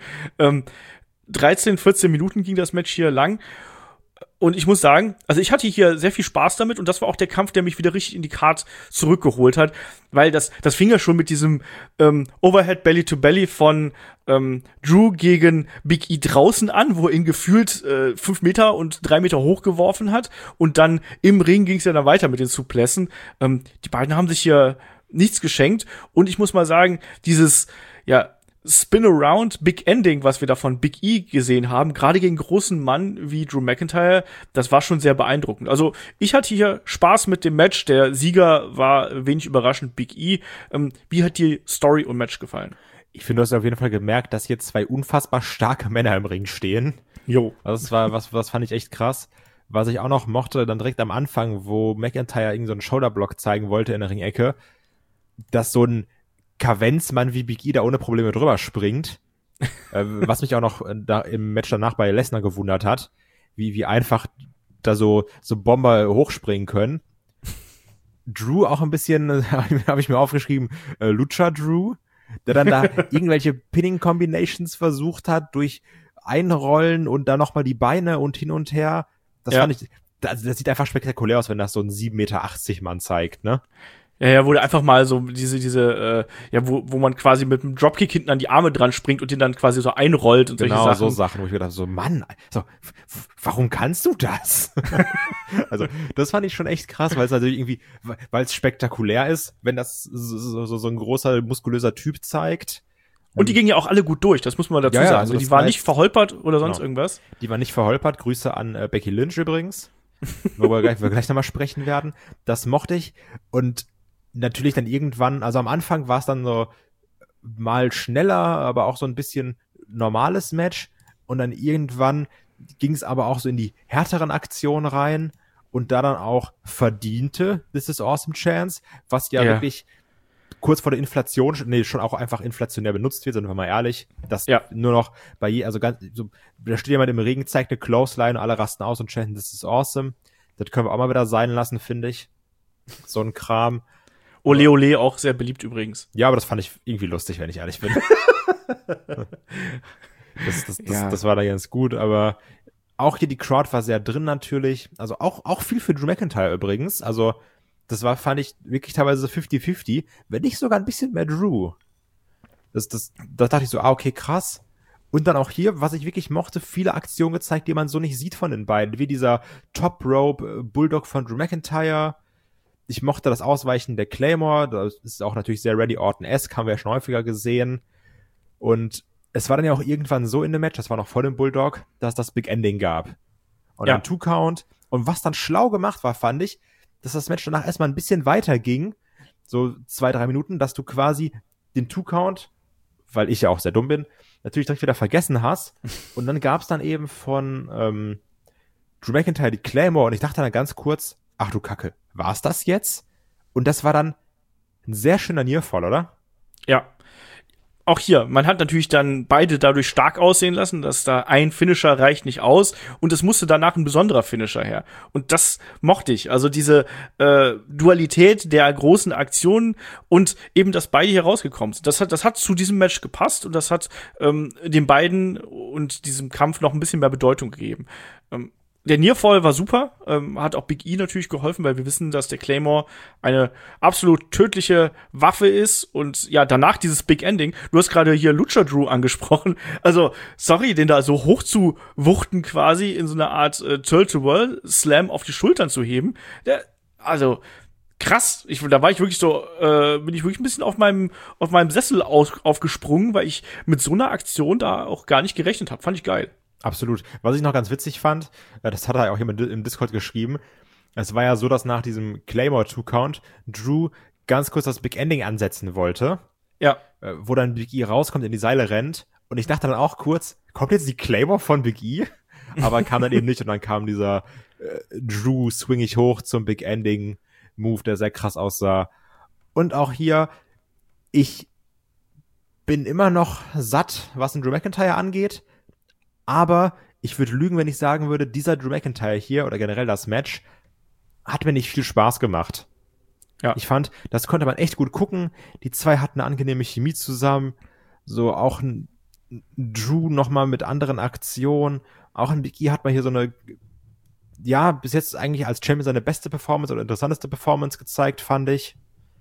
13, 14 Minuten ging das Match hier lang. Und ich muss sagen, also ich hatte hier sehr viel Spaß damit und das war auch der Kampf, der mich wieder richtig in die Card zurückgeholt hat, weil das fing ja schon mit diesem Overhead Belly to Belly von Drew gegen Big E draußen an, wo er ihn gefühlt 5 Meter und 3 Meter hochgeworfen hat und dann im Ring ging es ja dann weiter mit den Suplessen. Die beiden haben sich hier nichts geschenkt und ich muss mal sagen, dieses, ja, Spin-Around Big Ending, was wir da von Big E gesehen haben, gerade gegen großen Mann wie Drew McIntyre, das war schon sehr beeindruckend. Also ich hatte hier Spaß mit dem Match. Der Sieger war wenig überraschend Big E. Wie hat die Story und Match gefallen? Ich finde, du hast auf jeden Fall gemerkt, dass hier zwei unfassbar starke Männer im Ring stehen. Jo. Also das war was fand ich echt krass. Was ich auch noch mochte, dann direkt am Anfang, wo McIntyre irgend so einen Shoulderblock zeigen wollte in der Ringecke, dass so ein Kavenzmann wie Big E da ohne Probleme drüber springt. Was mich auch noch da im Match danach bei Lesnar gewundert hat, wie einfach da so Bomber hochspringen können. Drew auch ein bisschen, habe ich mir aufgeschrieben, Lucha Drew, der dann da irgendwelche Pinning-Combinations versucht hat, durch Einrollen und dann nochmal die Beine und hin und her. Das fand ich, das sieht einfach spektakulär aus, wenn das so ein 7,80 Meter Mann zeigt, ne? Ja, wo der einfach mal so wo man quasi mit einem Dropkick hinten an die Arme dran springt und den dann quasi so einrollt und genau, solche Sachen. Genau, so Sachen, wo ich mir dachte, so, Mann, so, warum kannst du das? Also, das fand ich schon echt krass, weil es natürlich irgendwie, weil es spektakulär ist, wenn das so ein großer, muskulöser Typ zeigt. Und die gingen ja auch alle gut durch, das muss man dazu sagen. Also die waren nicht verholpert oder sonst irgendwas. Die waren nicht verholpert. Grüße an Becky Lynch übrigens, worüber wir gleich nochmal sprechen werden. Das mochte ich. Und natürlich dann irgendwann, also am Anfang war es dann so mal schneller, aber auch so ein bisschen normales Match. Und dann irgendwann ging es aber auch so in die härteren Aktionen rein und da dann auch verdiente This is Awesome Chance, was ja wirklich kurz vor der Inflation, schon auch einfach inflationär benutzt wird, sind wir mal ehrlich, dass nur noch also ganz, so, da steht jemand im Regen, zeigt eine Clothesline und alle rasten aus und chanten This is Awesome. Das können wir auch mal wieder sein lassen, finde ich. So ein Kram. Ole Ole auch sehr beliebt übrigens. Ja, aber das fand ich irgendwie lustig, wenn ich ehrlich bin. Das war da ganz gut, aber auch hier die Crowd war sehr drin natürlich. Also auch viel für Drew McIntyre übrigens. Also das fand ich wirklich teilweise 50-50, wenn nicht sogar ein bisschen mehr Drew. Da dachte ich so, okay, krass. Und dann auch hier, was ich wirklich mochte, viele Aktionen gezeigt, die man so nicht sieht von den beiden. Wie dieser Top Rope Bulldog von Drew McIntyre. Ich mochte das Ausweichen der Claymore, das ist auch natürlich sehr Randy Orton-esque, haben wir ja schon häufiger gesehen. Und es war dann ja auch irgendwann so in dem Match, das war noch vor dem Bulldog, dass das Big Ending gab. Und ein Two-Count. Und was dann schlau gemacht war, fand ich, dass das Match danach erstmal ein bisschen weiter ging, so 2-3 Minuten, dass du quasi den Two-Count, weil ich ja auch sehr dumm bin, natürlich direkt wieder vergessen hast. Und dann gab's dann eben von Drew McIntyre die Claymore und ich dachte dann ganz kurz, ach du Kacke, war's das jetzt? Und das war dann ein sehr schöner Nearfall, oder? Ja. Auch hier, man hat natürlich dann beide dadurch stark aussehen lassen, dass da ein Finisher reicht nicht aus und es musste danach ein besonderer Finisher her. Und das mochte ich. Also diese Dualität der großen Aktionen und eben, dass beide hier rausgekommen sind. Das hat zu diesem Match gepasst und das hat den beiden und diesem Kampf noch ein bisschen mehr Bedeutung gegeben. Der Nearfall war super, hat auch Big E natürlich geholfen, weil wir wissen, dass der Claymore eine absolut tödliche Waffe ist und ja, danach dieses Big Ending. Du hast gerade hier Lucha Drew angesprochen, also sorry, den da so hoch zu wuchten quasi in so einer Art Tilt-to-Whirl-Slam auf die Schultern zu heben, also krass, da war ich wirklich so, bin ich wirklich ein bisschen auf meinem Sessel aufgesprungen, weil ich mit so einer Aktion da auch gar nicht gerechnet habe, fand ich geil. Absolut. Was ich noch ganz witzig fand, das hat er auch jemand im Discord geschrieben, es war ja so, dass nach diesem Claymore Two-Count Drew ganz kurz das Big Ending ansetzen wollte. Ja. Wo dann Big E rauskommt, in die Seile rennt. Und ich dachte dann auch kurz, kommt jetzt die Claymore von Big E? Aber kam dann eben nicht und dann kam dieser Drew swing ich hoch zum Big Ending Move, der sehr krass aussah. Und auch hier, ich bin immer noch satt, was ein Drew McIntyre angeht. Aber ich würde lügen, wenn ich sagen würde, dieser Drew McIntyre hier oder generell das Match hat mir nicht viel Spaß gemacht. Ja. Ich fand, das konnte man echt gut gucken. Die zwei hatten eine angenehme Chemie zusammen. So auch ein Drew nochmal mit anderen Aktionen. Auch ein Big E hat mal hier so eine, ja, bis jetzt eigentlich als Champion seine beste Performance oder interessanteste Performance gezeigt, fand ich.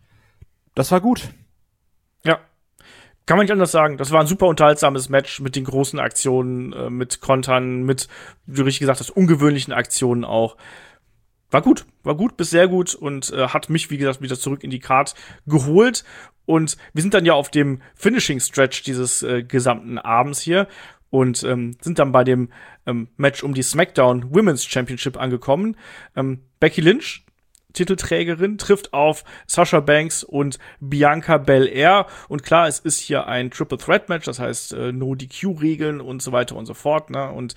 Das war gut. Ja. Kann man nicht anders sagen. Das war ein super unterhaltsames Match mit den großen Aktionen, mit Kontern, mit, wie du richtig gesagt hast, ungewöhnlichen Aktionen auch. War gut bis sehr gut und hat mich, wie gesagt, wieder zurück in die Card geholt. Und wir sind dann ja auf dem Finishing-Stretch dieses gesamten Abends hier und sind dann bei dem Match um die SmackDown Women's Championship angekommen. Becky Lynch, Titelträgerin, trifft auf Sasha Banks und Bianca Belair. Und klar, es ist hier ein Triple Threat Match, das heißt No-DQ-Regeln und so weiter und so fort. Ne? Und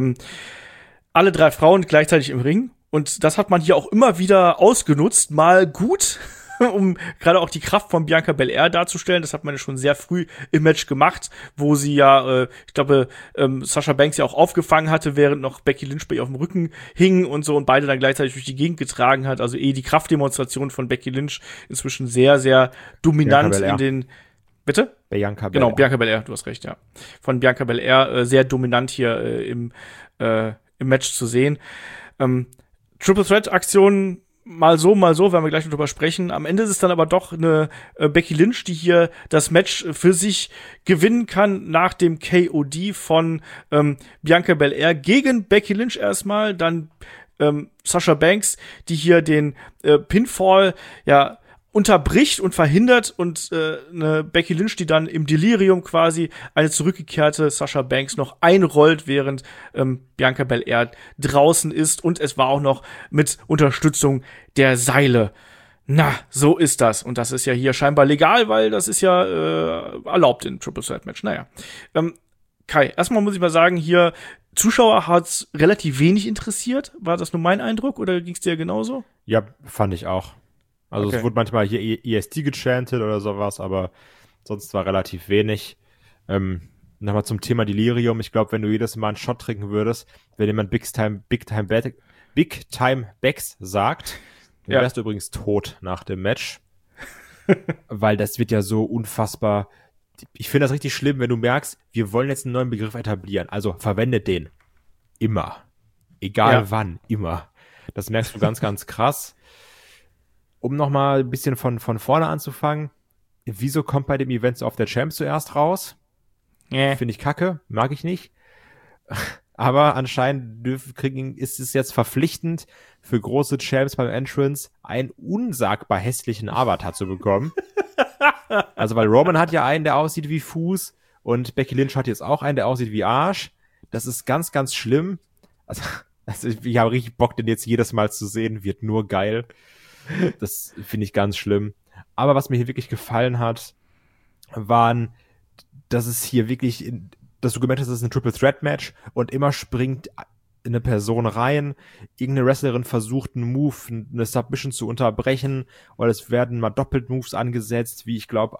alle drei Frauen gleichzeitig im Ring. Und das hat man hier auch immer wieder ausgenutzt, mal gut, um gerade auch die Kraft von Bianca Belair darzustellen. Das hat man ja schon sehr früh im Match gemacht, wo sie ja, ich glaube, Sasha Banks ja auch aufgefangen hatte, während noch Becky Lynch bei ihr auf dem Rücken hing und so und beide dann gleichzeitig durch die Gegend getragen hat. Also die Kraftdemonstration von Becky Lynch inzwischen sehr, sehr dominant in den... Bitte? Bianca Belair. Genau, Bianca Belair, du hast recht, ja. Von Bianca Belair sehr dominant hier im Match zu sehen. Triple Threat Aktionen mal so, werden wir gleich noch drüber sprechen. Am Ende ist es dann aber doch eine Becky Lynch, die hier das Match für sich gewinnen kann nach dem KOD von Bianca Belair gegen Becky Lynch erstmal, dann Sasha Banks, die hier den Pinfall ja unterbricht und verhindert und eine Becky Lynch, die dann im Delirium quasi eine zurückgekehrte Sasha Banks noch einrollt, während Bianca Belair draußen ist und es war auch noch mit Unterstützung der Seile. Na, so ist das. Und das ist ja hier scheinbar legal, weil das ist ja erlaubt in Triple Threat Match. Naja. Kai, erstmal muss ich mal sagen, hier Zuschauer hat's relativ wenig interessiert. War das nur mein Eindruck oder ging's dir genauso? Ja, fand ich auch. Also Okay. Es wurde manchmal hier EST gechantet oder sowas, aber sonst war relativ wenig. Nochmal zum Thema Delirium. Ich glaube, wenn du jedes Mal einen Shot trinken würdest, wenn jemand Big Time Becks sagt, dann Ja. wärst du übrigens tot nach dem Match. Weil das wird ja so unfassbar. Ich finde das richtig schlimm, wenn du merkst, wir wollen jetzt einen neuen Begriff etablieren. Also verwende den. Immer. Egal Ja. wann. Immer. Das merkst du ganz, ganz krass. Um nochmal ein bisschen von vorne anzufangen, wieso kommt bei dem Event so oft der Champ zuerst raus? Finde ich kacke, mag ich nicht. Aber anscheinend ist es jetzt verpflichtend für große Champs beim Entrance einen unsagbar hässlichen Avatar zu bekommen. Also weil Roman hat ja einen, der aussieht wie Fuß und Becky Lynch hat jetzt auch einen, der aussieht wie Arsch. Das ist ganz, ganz schlimm. Also Also ich habe richtig Bock, den jetzt jedes Mal zu sehen, wird nur geil. Das finde ich ganz schlimm. Aber was mir hier wirklich gefallen hat, waren, dass es hier wirklich, dass du gemerkt hast, es ist ein Triple Threat Match und immer springt eine Person rein, irgendeine Wrestlerin versucht einen Move, eine Submission zu unterbrechen, oder es werden mal doppelt Moves angesetzt, wie ich glaube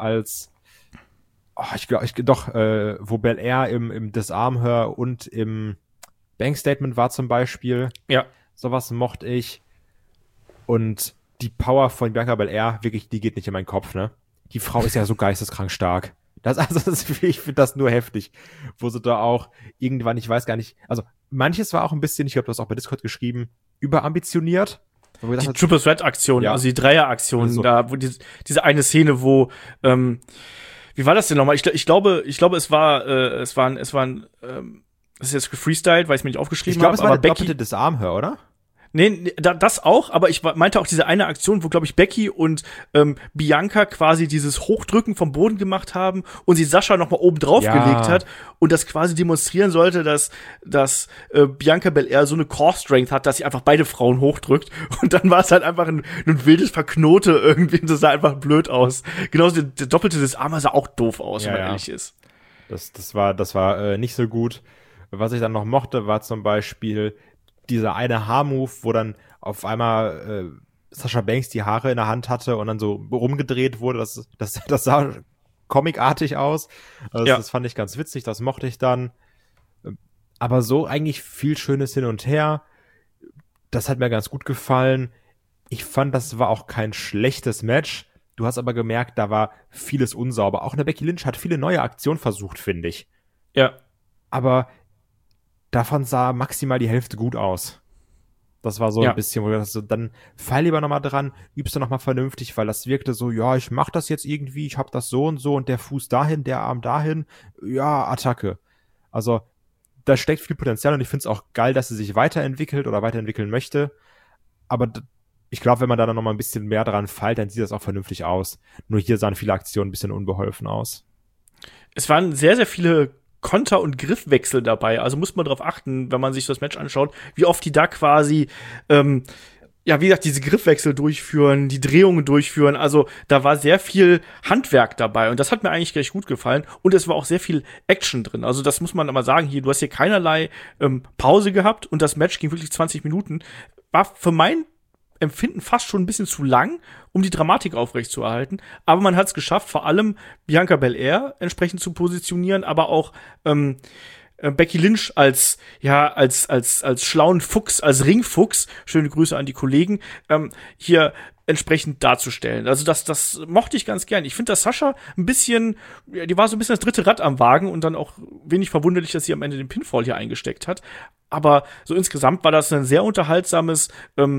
wo Belair im Disarm-Her und im Bank-Statement war zum Beispiel. Ja. Sowas Mochte ich. Und die Power von Bianca Belair, wirklich, die geht nicht in meinen Kopf, ne? Die Frau ist ja so geisteskrank stark. Ich finde das nur heftig. Wo sie da auch irgendwann, ich weiß gar nicht, also manches war auch ein bisschen, ich glaube, du hast auch bei Discord geschrieben, überambitioniert. Die Triple Threat Aktion, ja. Also die Dreier-Aktion, also, da, wo diese eine Szene, wo, wie war das denn nochmal? Ich glaube, es ist jetzt gefreestylt, weil ich es mir nicht aufgeschrieben habe. Ich glaube, es war der doppelte Disarm-Her, oder? Nee, das auch, aber ich meinte auch diese eine Aktion, wo, glaube ich, Becky und Bianca quasi dieses Hochdrücken vom Boden gemacht haben und sie Sascha noch mal oben drauf gelegt hat und das quasi demonstrieren sollte, dass Bianca Belair so eine Core-Strength hat, dass sie einfach beide Frauen hochdrückt und dann war es halt einfach ein wildes Verknote irgendwie, das sah einfach blöd aus. Genauso der doppelte Disarmer sah auch doof aus, wenn man ehrlich ist. Das war nicht so gut. Was ich dann noch mochte, war zum Beispiel dieser eine Haarmove, wo dann auf einmal Sasha Banks die Haare in der Hand hatte und dann so rumgedreht wurde. Das sah comicartig aus. Also das fand ich ganz witzig, das mochte ich dann. Aber so eigentlich viel Schönes hin und her. Das hat mir ganz gut gefallen. Ich fand, das war auch kein schlechtes Match. Du hast aber gemerkt, da war vieles unsauber. Auch eine Becky Lynch hat viele neue Aktionen versucht, finde ich. Ja. Aber davon sah maximal die Hälfte gut aus. Das war so ein bisschen, wo du dachtest, dann fall lieber nochmal dran, übst du nochmal vernünftig, weil das wirkte so, ja, ich mach das jetzt irgendwie, ich hab das so und der Fuß dahin, der Arm dahin, ja, Attacke. Also, da steckt viel Potenzial und ich find's auch geil, dass sie sich weiterentwickelt oder weiterentwickeln möchte. Aber ich glaube, wenn man da dann nochmal ein bisschen mehr dran fällt, dann sieht das auch vernünftig aus. Nur hier sahen viele Aktionen ein bisschen unbeholfen aus. Es waren sehr, sehr viele Konter- und Griffwechsel dabei. Also muss man darauf achten, wenn man sich das Match anschaut, wie oft die da quasi, wie gesagt, diese Griffwechsel durchführen, die Drehungen durchführen. Also da war sehr viel Handwerk dabei und das hat mir eigentlich gleich gut gefallen. Und es war auch sehr viel Action drin. Also das muss man aber sagen, du hast hier keinerlei Pause gehabt und das Match ging wirklich 20 Minuten. War für mein Empfinden fast schon ein bisschen zu lang, um die Dramatik aufrechtzuerhalten. Aber man hat es geschafft, vor allem Bianca Belair entsprechend zu positionieren, aber auch Becky Lynch als schlauen Fuchs, als Ringfuchs, schöne Grüße an die Kollegen, hier entsprechend darzustellen. Also das mochte ich ganz gern. Ich finde, dass Sascha ein bisschen, die war so ein bisschen das dritte Rad am Wagen und dann auch wenig verwunderlich, dass sie am Ende den Pinfall hier eingesteckt hat. Aber so insgesamt war das ein sehr unterhaltsames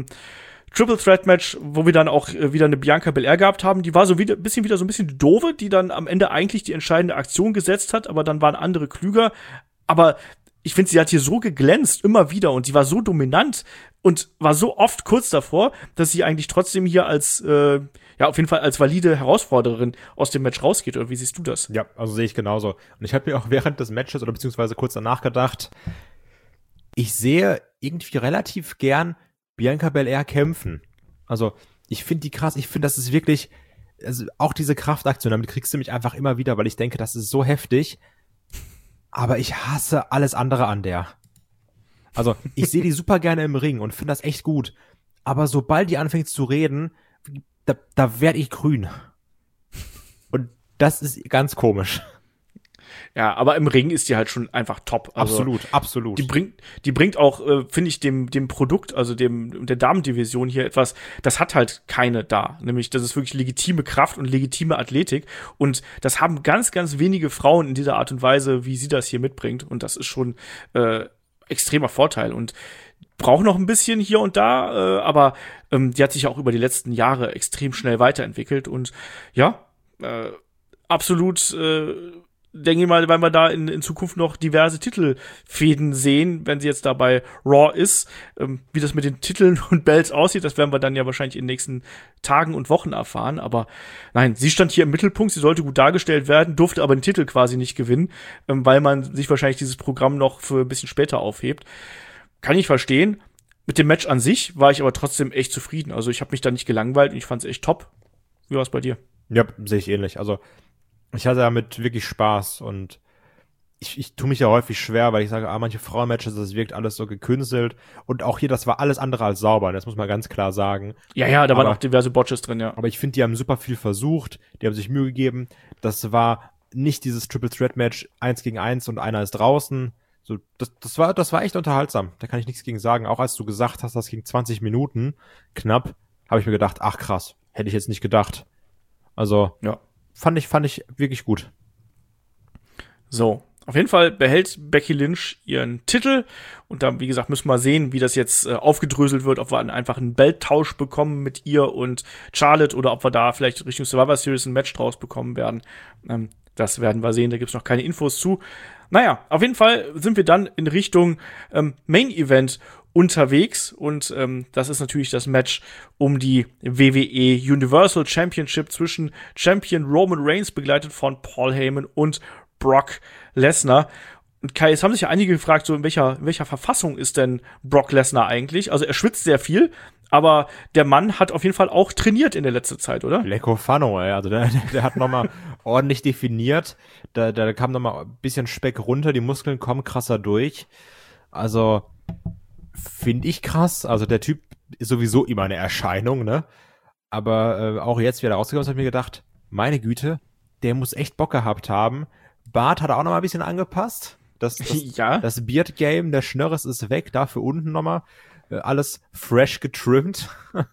Triple Threat Match, wo wir dann auch wieder eine Bianca Belair gehabt haben. Die war so wieder so ein bisschen die Doofe, die dann am Ende eigentlich die entscheidende Aktion gesetzt hat, aber dann waren andere klüger. Aber ich finde, sie hat hier so geglänzt, immer wieder, und sie war so dominant und war so oft kurz davor, dass sie eigentlich trotzdem hier als, auf jeden Fall als valide Herausforderin aus dem Match rausgeht. Oder wie siehst du das? Ja, also sehe ich genauso. Und ich habe mir auch während des Matches oder beziehungsweise kurz danach gedacht, ich sehe irgendwie relativ gern Bianca Belair kämpfen. Also, ich finde die krass, ich finde, das ist wirklich, also auch diese Kraftaktion, damit kriegst du mich einfach immer wieder, weil ich denke, das ist so heftig, aber ich hasse alles andere an der. Also, ich sehe die super gerne im Ring und finde das echt gut, aber sobald die anfängt zu reden, da werde ich grün. Und das ist ganz komisch. Ja, aber im Ring ist die halt schon einfach top. Also, absolut. Die bringt auch, finde ich, dem Produkt, also der Damendivision hier etwas, das hat halt keine da. Nämlich, das ist wirklich legitime Kraft und legitime Athletik. Und das haben ganz, ganz wenige Frauen in dieser Art und Weise, wie sie das hier mitbringt. Und das ist schon extremer Vorteil. Und braucht noch ein bisschen hier und da, aber die hat sich auch über die letzten Jahre extrem schnell weiterentwickelt. Und ja, absolut denke ich mal, weil wir da in Zukunft noch diverse Titelfäden sehen, wenn sie jetzt da bei Raw ist. Wie das mit den Titeln und Belts aussieht, das werden wir dann ja wahrscheinlich in den nächsten Tagen und Wochen erfahren. Aber nein, sie stand hier im Mittelpunkt, sie sollte gut dargestellt werden, durfte aber den Titel quasi nicht gewinnen, weil man sich wahrscheinlich dieses Programm noch für ein bisschen später aufhebt. kann ich verstehen. Mit dem Match an sich war ich aber trotzdem echt zufrieden. Also ich habe mich da nicht gelangweilt und ich fand es echt top. Wie war es bei dir? Ja, sehe ich ähnlich. Also ich hatte damit wirklich Spaß und ich tue mich ja häufig schwer, weil ich sage, manche Frauenmatches, das wirkt alles so gekünstelt und auch hier, das war alles andere als sauber, das muss man ganz klar sagen. Ja, da waren auch diverse Botches drin, ja. Aber ich finde, die haben super viel versucht, die haben sich Mühe gegeben. Das war nicht dieses Triple Threat Match 1 gegen 1 und einer ist draußen. So, das war echt unterhaltsam. Da kann ich nichts gegen sagen. Auch als du gesagt hast, das ging 20 Minuten knapp, habe ich mir gedacht, ach krass, hätte ich jetzt nicht gedacht. Also, ja, fand ich wirklich gut. So, auf jeden Fall behält Becky Lynch ihren Titel und da, wie gesagt, müssen wir sehen, wie das jetzt aufgedröselt wird, ob wir einfach einen Belttausch bekommen mit ihr und Charlotte oder ob wir da vielleicht Richtung Survivor Series ein Match draus bekommen werden. Das werden wir sehen, da gibt's noch keine Infos zu. Naja, auf jeden Fall sind wir dann in Richtung Main Event unterwegs und das ist natürlich das Match um die WWE Universal Championship zwischen Champion Roman Reigns, begleitet von Paul Heyman, und Brock Lesnar. Und Kai, es haben sich ja einige gefragt, so in welcher Verfassung ist denn Brock Lesnar eigentlich? Also er schwitzt sehr viel, aber der Mann hat auf jeden Fall auch trainiert in der letzten Zeit, oder? Lecko Fano, ey. Also der hat nochmal ordentlich definiert. Da kam nochmal ein bisschen Speck runter, die Muskeln kommen krasser durch. Also finde ich krass. Also der Typ ist sowieso immer eine Erscheinung, ne? Aber auch jetzt, wie er rausgekommen ist, habe ich mir gedacht, meine Güte, der muss echt Bock gehabt haben. Bart hat er auch noch mal ein bisschen angepasst. Das Beard-Game, der Schnörres ist weg, dafür unten noch mal alles fresh getrimmt.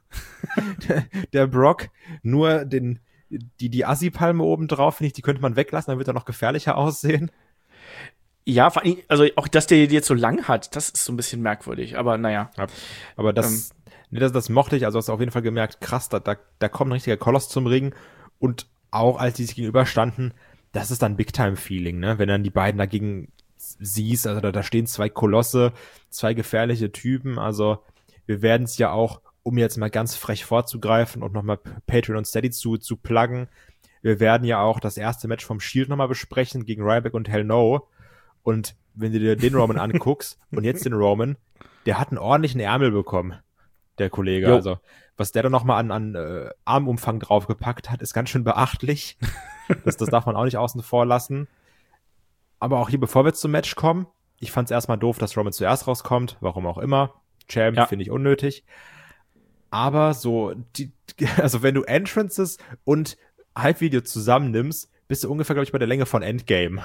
Der Brock, nur die Assi-Palme oben drauf, finde ich, die könnte man weglassen, dann wird er noch gefährlicher aussehen. Ja, vor allem, also auch, dass der jetzt so lang hat, das ist so ein bisschen merkwürdig, aber naja. Ja, aber das mochte ich, also hast du auf jeden Fall gemerkt, krass, da kommt ein richtiger Koloss zum Ring und auch als die sich gegenüberstanden, das ist dann Big-Time-Feeling, ne? Wenn dann die beiden dagegen siehst, also da stehen zwei Kolosse, zwei gefährliche Typen, also wir werden es ja auch, um jetzt mal ganz frech vorzugreifen und nochmal Patreon und Steady zu pluggen, wir werden ja auch das erste Match vom Shield nochmal besprechen gegen Ryback und Hell No, und wenn du dir den Roman anguckst und jetzt den Roman, der hat einen ordentlichen Ärmel bekommen, der Kollege, jo. Also was der da nochmal an Armumfang draufgepackt hat, ist ganz schön beachtlich. Das darf man auch nicht außen vor lassen. Aber auch hier, bevor wir zum Match kommen, ich fand es erstmal doof, dass Roman zuerst rauskommt, warum auch immer. Champ finde ich unnötig. Aber so, also wenn du Entrances und Halbvideo zusammennimmst, bist du ungefähr, glaube ich, bei der Länge von Endgame.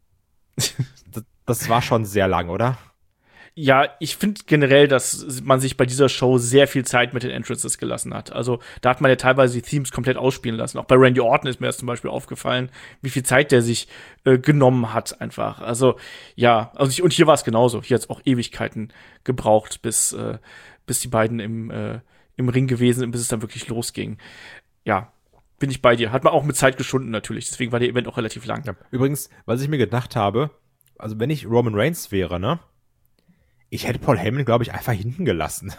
Das war schon sehr lang, oder? Ja, ich finde generell, dass man sich bei dieser Show sehr viel Zeit mit den Entrances gelassen hat. Also da hat man ja teilweise die Themes komplett ausspielen lassen. Auch bei Randy Orton ist mir das zum Beispiel aufgefallen, wie viel Zeit der sich genommen hat einfach. Also ja, und hier war es genauso. Hier hat es auch Ewigkeiten gebraucht, bis die beiden im Ring gewesen sind, bis es dann wirklich losging. Ja, bin ich bei dir. Hat man auch mit Zeit geschunden natürlich. Deswegen war der Event auch relativ lang. Ja. Übrigens, was ich mir gedacht habe, also wenn ich Roman Reigns wäre, ne? Ich hätte Paul Heyman, glaube ich, einfach hinten gelassen.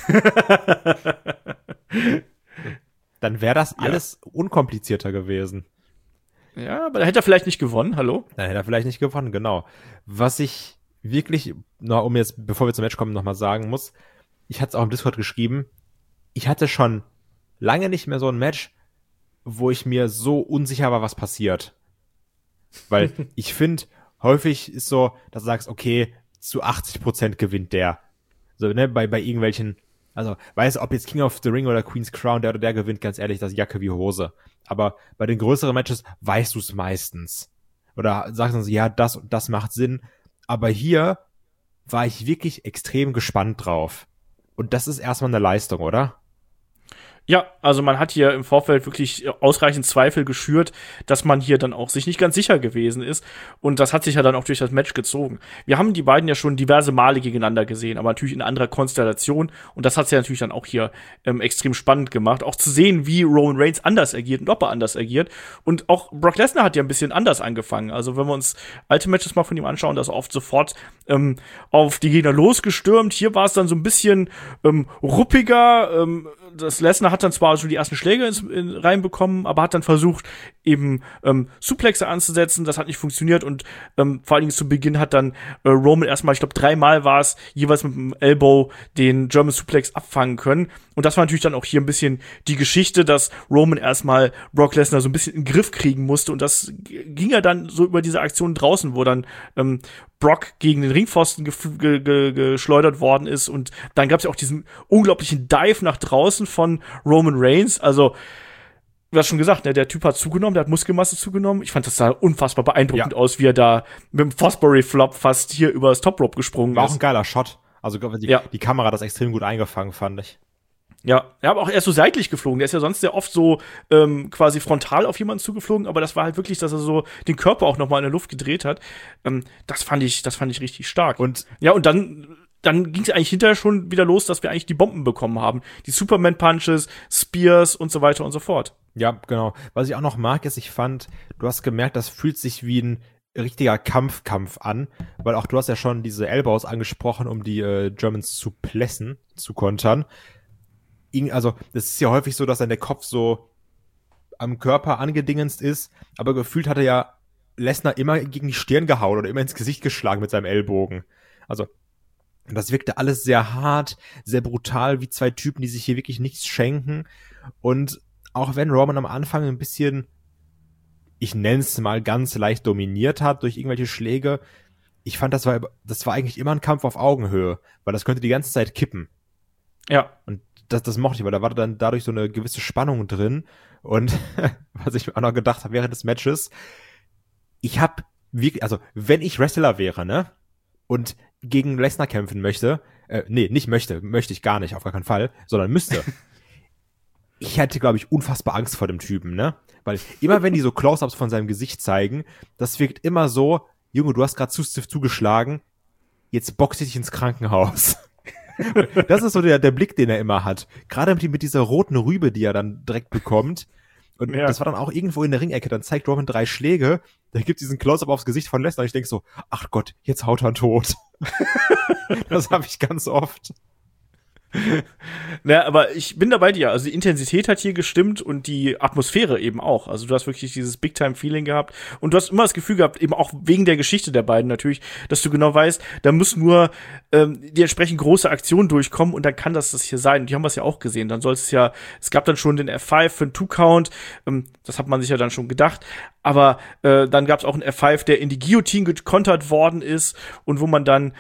Dann wäre das alles unkomplizierter gewesen. Ja, aber da hätte er vielleicht nicht gewonnen, hallo? Dann hätte er vielleicht nicht gewonnen, genau. Was ich wirklich, um jetzt, bevor wir zum Match kommen, nochmal sagen muss, ich hatte es auch im Discord geschrieben, ich hatte schon lange nicht mehr so ein Match, wo ich mir so unsicher war, was passiert. Weil ich finde, häufig ist so, dass du sagst, okay, zu 80% gewinnt der. So, ne, bei irgendwelchen, also, weiß, ob jetzt King of the Ring oder Queen's Crown, der oder der gewinnt, ganz ehrlich, das ist Jacke wie Hose. Aber bei den größeren Matches weißt du es meistens. Oder sagst du so, ja, das und das macht Sinn. Aber hier war ich wirklich extrem gespannt drauf. Und das ist erstmal eine Leistung, oder? Ja, also man hat hier im Vorfeld wirklich ausreichend Zweifel geschürt, dass man hier dann auch sich nicht ganz sicher gewesen ist. Und das hat sich ja dann auch durch das Match gezogen. Wir haben die beiden ja schon diverse Male gegeneinander gesehen, aber natürlich in anderer Konstellation. Und das hat es ja natürlich dann auch hier extrem spannend gemacht. Auch zu sehen, wie Roman Reigns anders agiert und ob er anders agiert. Und auch Brock Lesnar hat ja ein bisschen anders angefangen. Also wenn wir uns alte Matches mal von ihm anschauen, da ist er oft sofort auf die Gegner losgestürmt. Hier war es dann so ein bisschen ruppiger. Das Lesnar hat dann zwar schon die ersten Schläge reinbekommen, aber hat dann versucht, eben Suplexe anzusetzen. Das hat nicht funktioniert und vor allen Dingen zu Beginn hat dann Roman erstmal, ich glaube 3-mal war es, jeweils mit dem Elbow den German Suplex abfangen können. Und das war natürlich dann auch hier ein bisschen die Geschichte, dass Roman erstmal Brock Lesnar so ein bisschen in den Griff kriegen musste. Und das ging ja dann so über diese Aktion draußen, wo dann Brock gegen den Ringpfosten geschleudert worden ist. Und dann gab es ja auch diesen unglaublichen Dive nach draußen von Roman Reigns. Also, du hast schon gesagt, ne, der Typ hat zugenommen, der hat Muskelmasse zugenommen. Ich fand, das sah unfassbar beeindruckend aus, wie er da mit dem Fosbury-Flop fast hier über das Top Rope gesprungen ist. War auch ein geiler Shot. Also die Kamera hat das extrem gut eingefangen, fand ich. Ja, aber auch erst so seitlich geflogen. Der ist ja sonst sehr oft so quasi frontal auf jemanden zugeflogen, aber das war halt wirklich, dass er so den Körper auch noch mal in der Luft gedreht hat. Das fand ich richtig stark. Und dann ging es eigentlich hinterher schon wieder los, dass wir eigentlich die Bomben bekommen haben. Die Superman-Punches, Spears und so weiter und so fort. Ja, genau. Was ich auch noch mag, ist, ich fand, du hast gemerkt, das fühlt sich wie ein richtiger Kampf an, weil auch du hast ja schon diese Elbows angesprochen, um die Germans zu plessen, zu kontern. Also, das ist ja häufig so, dass dann der Kopf so am Körper angedingenst ist, aber gefühlt hat er ja Lesnar immer gegen die Stirn gehauen oder immer ins Gesicht geschlagen mit seinem Ellbogen. Also, das wirkte alles sehr hart, sehr brutal, wie zwei Typen, die sich hier wirklich nichts schenken. Und auch wenn Roman am Anfang ein bisschen, ich nenne es mal, ganz leicht dominiert hat durch irgendwelche Schläge, ich fand, das war eigentlich immer ein Kampf auf Augenhöhe, weil das könnte die ganze Zeit kippen. Ja. Und das mochte ich, weil da war dann dadurch so eine gewisse Spannung drin. Und was ich mir auch noch gedacht habe während des Matches, ich habe wirklich, also wenn ich Wrestler wäre, ne, und gegen Lesnar kämpfen möchte, möchte ich gar nicht, auf gar keinen Fall, sondern müsste. Ich hätte, glaube ich, unfassbar Angst vor dem Typen, ne? Weil immer wenn die so Close-Ups von seinem Gesicht zeigen, das wirkt immer so, Junge, du hast gerade zu stiff zugeschlagen, jetzt boxe ich dich ins Krankenhaus. Das ist so der Blick, den er immer hat. Gerade mit dieser roten Rübe, die er dann direkt bekommt. Und das war dann auch irgendwo in der Ringecke. Dann zeigt Roman 3 Schläge. Da gibt diesen Close-Up aufs Gesicht von Lesnar. Und ich denke so, ach Gott, jetzt haut er ihn tot. Das habe ich ganz oft. Na, aber ich bin da bei dir. Also die Intensität hat hier gestimmt und die Atmosphäre eben auch. Also du hast wirklich dieses Big-Time-Feeling gehabt und du hast immer das Gefühl gehabt, eben auch wegen der Geschichte der beiden natürlich, dass du genau weißt, da muss nur die entsprechend große Aktion durchkommen und dann kann das hier sein. Und die haben wir es ja auch gesehen. Dann soll es gab dann schon den F5 für einen Two-Count. Das hat man sich ja dann schon gedacht. Aber dann gab es auch einen F5, der in die Guillotine gekontert worden ist und wo man dann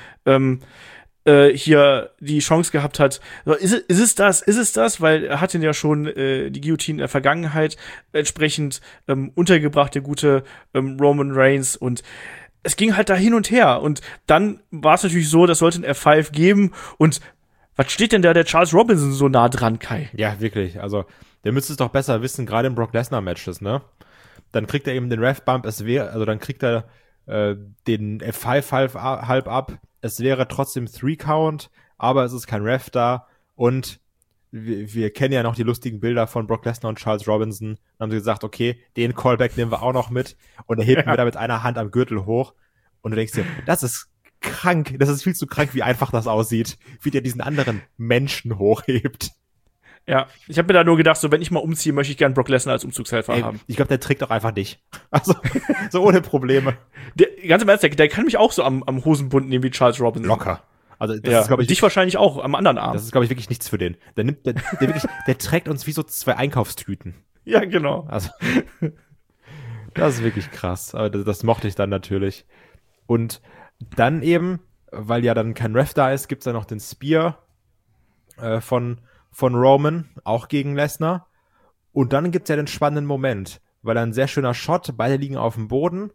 hier die Chance gehabt hat, ist es das, weil er hat ihn ja schon die Guillotine in der Vergangenheit entsprechend untergebracht, der gute Roman Reigns, und es ging halt da hin und her und dann war es natürlich so, das sollte ein F5 geben und was steht denn da der Charles Robinson so nah dran, Kai? Ja, wirklich, also der müsste es doch besser wissen, gerade im Brock Lesnar Matches, ne? Dann kriegt er eben den Ref-Bump, dann kriegt er den F5 halb ab. Es wäre trotzdem 3-Count, aber es ist kein Ref da. Und wir kennen ja noch die lustigen Bilder von Brock Lesnar und Charles Robinson. Dann haben sie gesagt, okay, den Callback nehmen wir auch noch mit. Und er hebt mir da mit einer Hand am Gürtel hoch. Und du denkst dir, das ist krank. Das ist viel zu krank, wie einfach das aussieht. Wie der diesen anderen Menschen hochhebt. Ja, ich habe mir da nur gedacht, so wenn ich mal umziehe, möchte ich gern Brock Lesnar als Umzugshelfer haben. Ich glaube, der trägt auch einfach dich. Also, so ohne Probleme. Ganz im Ernst, der kann mich auch so am Hosenbund nehmen wie Charles Robinson. Locker. Also, das ist, glaube ich, dich wahrscheinlich auch am anderen Arm. Das ist, glaube ich, wirklich nichts für den. Der trägt uns wie so 2 Einkaufstüten. Ja, genau. Also, das ist wirklich krass. Aber das mochte ich dann natürlich. Und dann eben, weil ja dann kein Ref da ist, gibt's dann noch den Spear von Roman, auch gegen Lesnar. Und dann gibt's ja den spannenden Moment, weil ein sehr schöner Shot, beide liegen auf dem Boden.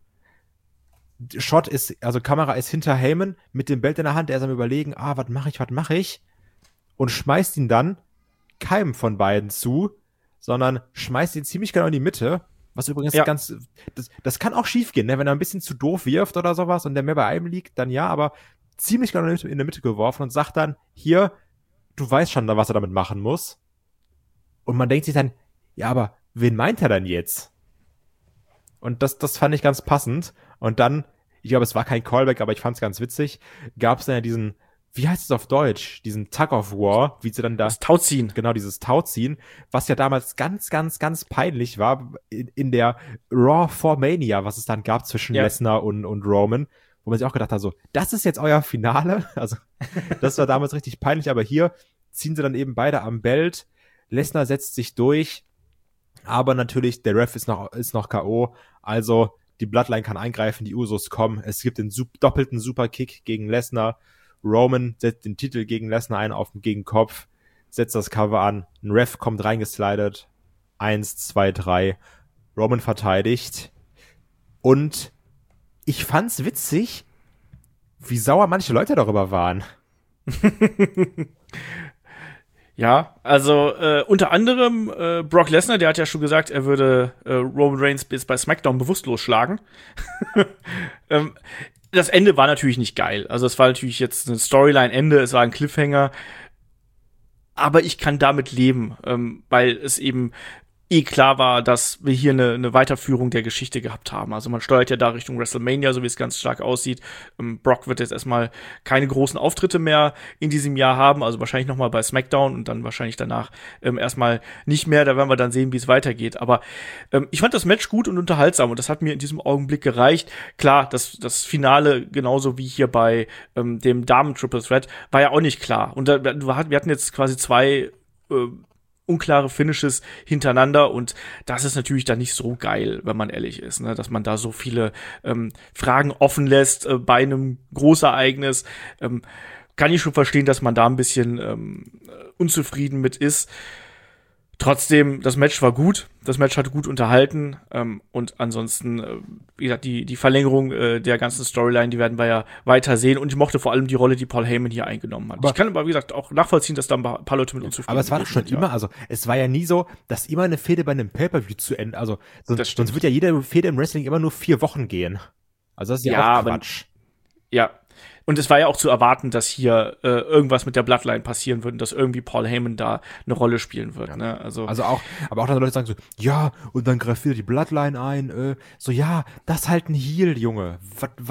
Kamera ist hinter Heyman mit dem Belt in der Hand, er ist am Überlegen, was mache ich? Und schmeißt ihn dann keinem von beiden zu, sondern schmeißt ihn ziemlich genau in die Mitte, was übrigens das kann auch schief gehen, ne? Wenn er ein bisschen zu doof wirft oder sowas und der mehr bei einem liegt, dann ja, aber ziemlich genau in der Mitte geworfen und sagt dann, hier, du weißt schon, was er damit machen muss. Und man denkt sich dann, ja, aber wen meint er denn jetzt? Und das fand ich ganz passend. Und dann, ich glaube, es war kein Callback, aber ich fand es ganz witzig, gab es dann ja diesen wie heißt es auf Deutsch? Diesen Tug of War, wie sie dann das Tauziehen. Genau, dieses Tauziehen, was ja damals ganz, ganz, ganz peinlich war in der Raw 4 Mania, was es dann gab zwischen Lesnar und Roman, wo man sich auch gedacht hat, so, das ist jetzt euer Finale? Also, das war damals richtig peinlich, aber hier ziehen sie dann eben beide am Belt. Lesnar setzt sich durch, aber natürlich, der Ref ist noch K.O., also die Bloodline kann eingreifen, die Usos kommen, es gibt den doppelten Superkick gegen Lesnar, Roman setzt den Titel gegen Lesnar ein gegen Kopf, setzt das Cover an, ein Ref kommt reingeslidet, 1, 2, 3, Roman verteidigt und ich fand's witzig, wie sauer manche Leute darüber waren. Ja, also unter anderem Brock Lesnar, der hat ja schon gesagt, er würde Roman Reigns bis bei SmackDown bewusstlos schlagen. Das Ende war natürlich nicht geil. Also es war natürlich jetzt ein Storyline-Ende, es war ein Cliffhanger. Aber ich kann damit leben, weil es eben klar war, dass wir hier eine Weiterführung der Geschichte gehabt haben. Also man steuert ja da Richtung WrestleMania, so wie es ganz stark aussieht. Brock wird jetzt erstmal keine großen Auftritte mehr in diesem Jahr haben, also wahrscheinlich noch mal bei SmackDown und dann wahrscheinlich danach erstmal nicht mehr. Da werden wir dann sehen, wie es weitergeht. Aber ich fand das Match gut und unterhaltsam und das hat mir in diesem Augenblick gereicht. Klar, das Finale, genauso wie hier bei dem Damen-Triple Threat, war ja auch nicht klar. Und wir hatten jetzt quasi zwei unklare Finishes hintereinander und das ist natürlich dann nicht so geil, wenn man ehrlich ist, ne? Dass man da so viele Fragen offen lässt bei einem Großereignis. Kann ich schon verstehen, dass man da ein bisschen unzufrieden mit ist. Trotzdem, das Match war gut. Das Match hat gut unterhalten. Und ansonsten, wie gesagt, die Verlängerung der ganzen Storyline, die werden wir ja weiter sehen. Und ich mochte vor allem die Rolle, die Paul Heyman hier eingenommen hat. Ich kann aber, wie gesagt, auch nachvollziehen, dass da ein paar Leute mit unzufrieden sind. Aber es war doch schon immer, also es war ja nie so, dass immer eine Fehde bei einem Pay-Per-View zu Ende, also sonst wird ja jede Fehde im Wrestling immer nur 4 Wochen gehen. Also das ist ja auch Quatsch. Ja. Und es war ja auch zu erwarten, dass hier irgendwas mit der Bloodline passieren wird und dass irgendwie Paul Heyman da eine Rolle spielen wird. Ja. Ne? Also auch, aber auch dann Leute sagen so, ja, und dann greift wieder die Bloodline ein. So, ja, das ist halt ein Heel, Junge.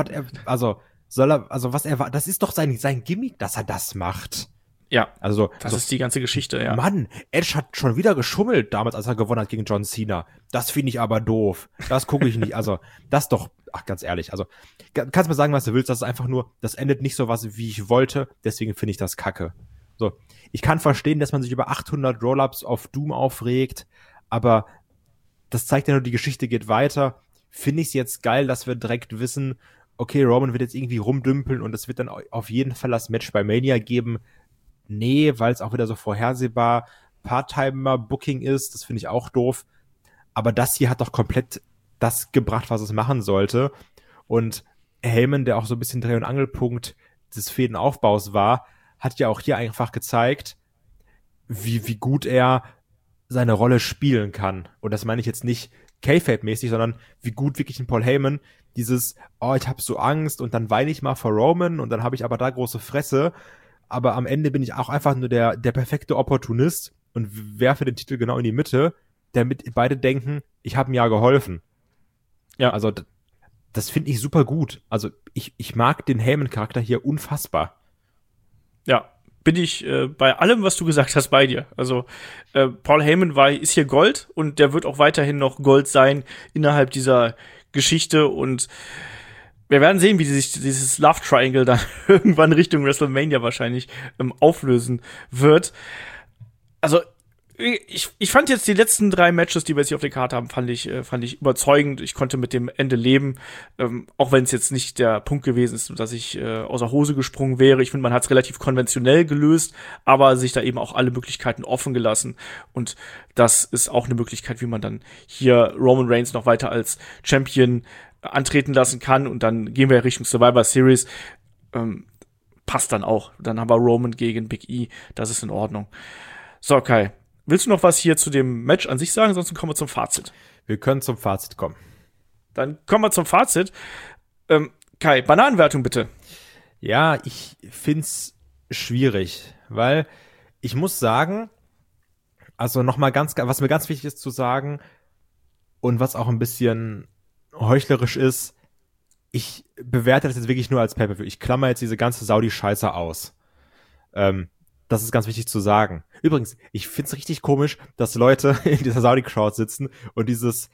Das ist doch sein Gimmick, dass er das macht. Ja, also das ist die ganze Geschichte, ja. Mann, Edge hat schon wieder geschummelt damals, als er gewonnen hat gegen John Cena. Das finde ich aber doof. Das gucke ich nicht. Also, das doch, ganz ehrlich. Also, kannst mir sagen, was du willst. Das ist einfach nur, das endet nicht so was, wie ich wollte. Deswegen finde ich das kacke. So, ich kann verstehen, dass man sich über 800 Roll-Ups auf Doom aufregt, aber das zeigt ja nur, die Geschichte geht weiter. Finde ich es jetzt geil, dass wir direkt wissen, okay, Roman wird jetzt irgendwie rumdümpeln und es wird dann auf jeden Fall das Match bei Mania geben. Nee, weil es auch wieder so vorhersehbar Part-Timer-Booking ist. Das finde ich auch doof. Aber das hier hat doch komplett das gebracht, was es machen sollte. Und Heyman, der auch so ein bisschen Dreh- und Angelpunkt des Fädenaufbaus war, hat ja auch hier einfach gezeigt, wie gut er seine Rolle spielen kann. Und das meine ich jetzt nicht Kayfabe-mäßig, sondern wie gut wirklich ein Paul Heyman dieses, ich hab so Angst und dann weine ich mal vor Roman und dann habe ich aber da große Fresse. Aber am Ende bin ich auch einfach nur der perfekte Opportunist und werfe den Titel genau in die Mitte, damit beide denken, ich habe ihm ja geholfen. Ja. Also das finde ich super gut. Also ich mag den Heyman-Charakter hier unfassbar. Ja, bin ich bei allem, was du gesagt hast, bei dir. Also Paul Heyman ist hier Gold und der wird auch weiterhin noch Gold sein innerhalb dieser Geschichte und wir werden sehen, wie sich dieses Love Triangle dann irgendwann Richtung WrestleMania wahrscheinlich auflösen wird. Also ich fand jetzt die letzten 3 Matches, die wir jetzt hier auf der Karte haben, fand ich überzeugend. Ich konnte mit dem Ende leben, auch wenn es jetzt nicht der Punkt gewesen ist, dass ich außer Hose gesprungen wäre. Ich finde, man hat es relativ konventionell gelöst, aber sich da eben auch alle Möglichkeiten offen gelassen. Und das ist auch eine Möglichkeit, wie man dann hier Roman Reigns noch weiter als Champion antreten lassen kann. Und dann gehen wir Richtung Survivor Series. Passt dann auch. Dann haben wir Roman gegen Big E. Das ist in Ordnung. So, Kai. Willst du noch was hier zu dem Match an sich sagen? Sonst kommen wir zum Fazit. Wir können zum Fazit kommen. Dann kommen wir zum Fazit. Kai, Bananenwertung bitte. Ja, ich find's schwierig, weil ich muss sagen, also nochmal was mir ganz wichtig ist zu sagen und was auch ein bisschen heuchlerisch ist, ich bewerte das jetzt wirklich nur als Pay-Per-View. Ich klammer jetzt diese ganze Saudi-Scheiße aus. Das ist ganz wichtig zu sagen. Übrigens, ich find's richtig komisch, dass Leute in dieser Saudi-Crowd sitzen und dieses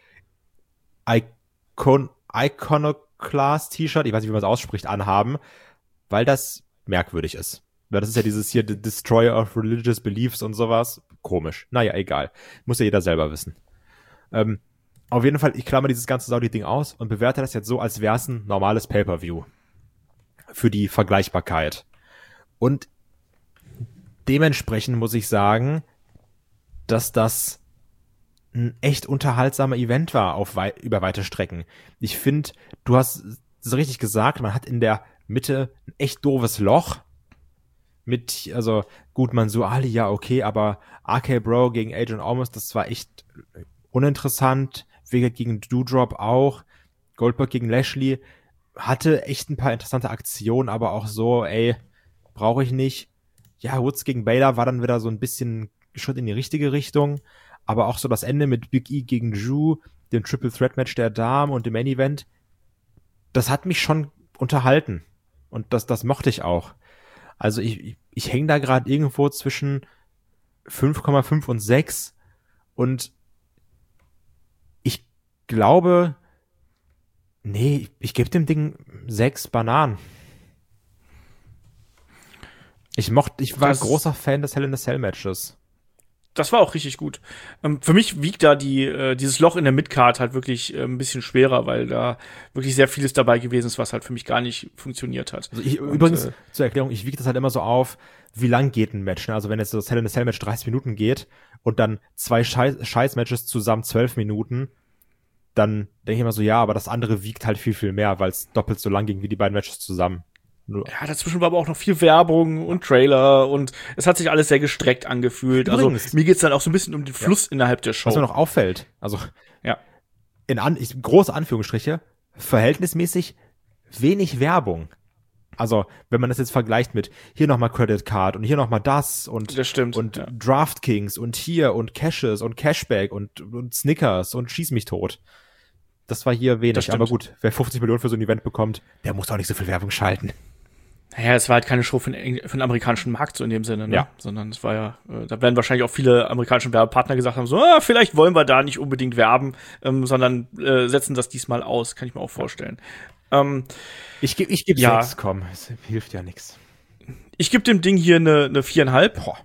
Iconoclast-T-Shirt, ich weiß nicht, wie man es ausspricht, anhaben, weil das merkwürdig ist. Weil das ist ja dieses hier, The Destroyer of Religious Beliefs und sowas. Komisch. Naja, egal. Muss ja jeder selber wissen. Auf jeden Fall, ich klammer dieses ganze Saudi-Ding aus und bewerte das jetzt so, als wäre es ein normales Pay-Per-View. Für die Vergleichbarkeit. Und dementsprechend muss ich sagen, dass das ein echt unterhaltsamer Event war über weite Strecken. Ich finde, du hast es richtig gesagt, man hat in der Mitte ein echt doofes Loch. Also gut, Mansour Ali, ja okay, aber RK Bro gegen Adrian Almost, das war echt uninteressant. Vega gegen Doudrop auch. Goldberg gegen Lashley hatte echt ein paar interessante Aktionen, aber auch so, brauche ich nicht. Ja, Woods gegen Baylor war dann wieder so ein bisschen Schritt in die richtige Richtung, aber auch so das Ende mit Big E gegen Drew, dem Triple Threat Match der Damen und dem Main Event, das hat mich schon unterhalten und das mochte ich auch. Also ich hänge da gerade irgendwo zwischen 5,5 und 6 und ich glaube, ich gebe dem Ding 6 Bananen. Ich war großer Fan des Hell in a Cell Matches. Das war auch richtig gut. Für mich wiegt da dieses Loch in der Midcard halt wirklich ein bisschen schwerer, weil da wirklich sehr vieles dabei gewesen ist, was halt für mich gar nicht funktionioniert hat. Also übrigens, zur Erklärung, ich wiege das halt immer so auf, wie lang geht ein Match. Ne? Also wenn jetzt das Hell in a Cell Match 30 Minuten geht und dann 2 Scheiß-Matches zusammen 12 Minuten, dann denke ich immer so, ja, aber das andere wiegt halt viel, viel mehr, weil es doppelt so lang ging wie die beiden Matches zusammen. Ja, dazwischen war aber auch noch viel Werbung und Trailer und es hat sich alles sehr gestreckt angefühlt. Übrigens, also mir geht's dann auch so ein bisschen um den Fluss innerhalb der Show. Was mir noch auffällt, also ja, große Anführungsstriche, verhältnismäßig wenig Werbung. Also, wenn man das jetzt vergleicht mit hier nochmal Credit Card und hier nochmal das stimmt, und ja. DraftKings und hier und Cashes und Cashback und Snickers und Schieß mich tot. Das war hier wenig, aber gut, wer 50 Millionen für so ein Event bekommt, der muss auch nicht so viel Werbung schalten. Naja, es war halt keine Show für den amerikanischen Markt so in dem Sinne, ne? Ja. Sondern es war ja, da werden wahrscheinlich auch viele amerikanische Werbepartner gesagt haben, so, vielleicht wollen wir da nicht unbedingt werben, sondern setzen das diesmal aus, kann ich mir auch vorstellen. Ich gebe 6, komm, es hilft ja nichts. Ich gebe dem Ding hier eine 4,5.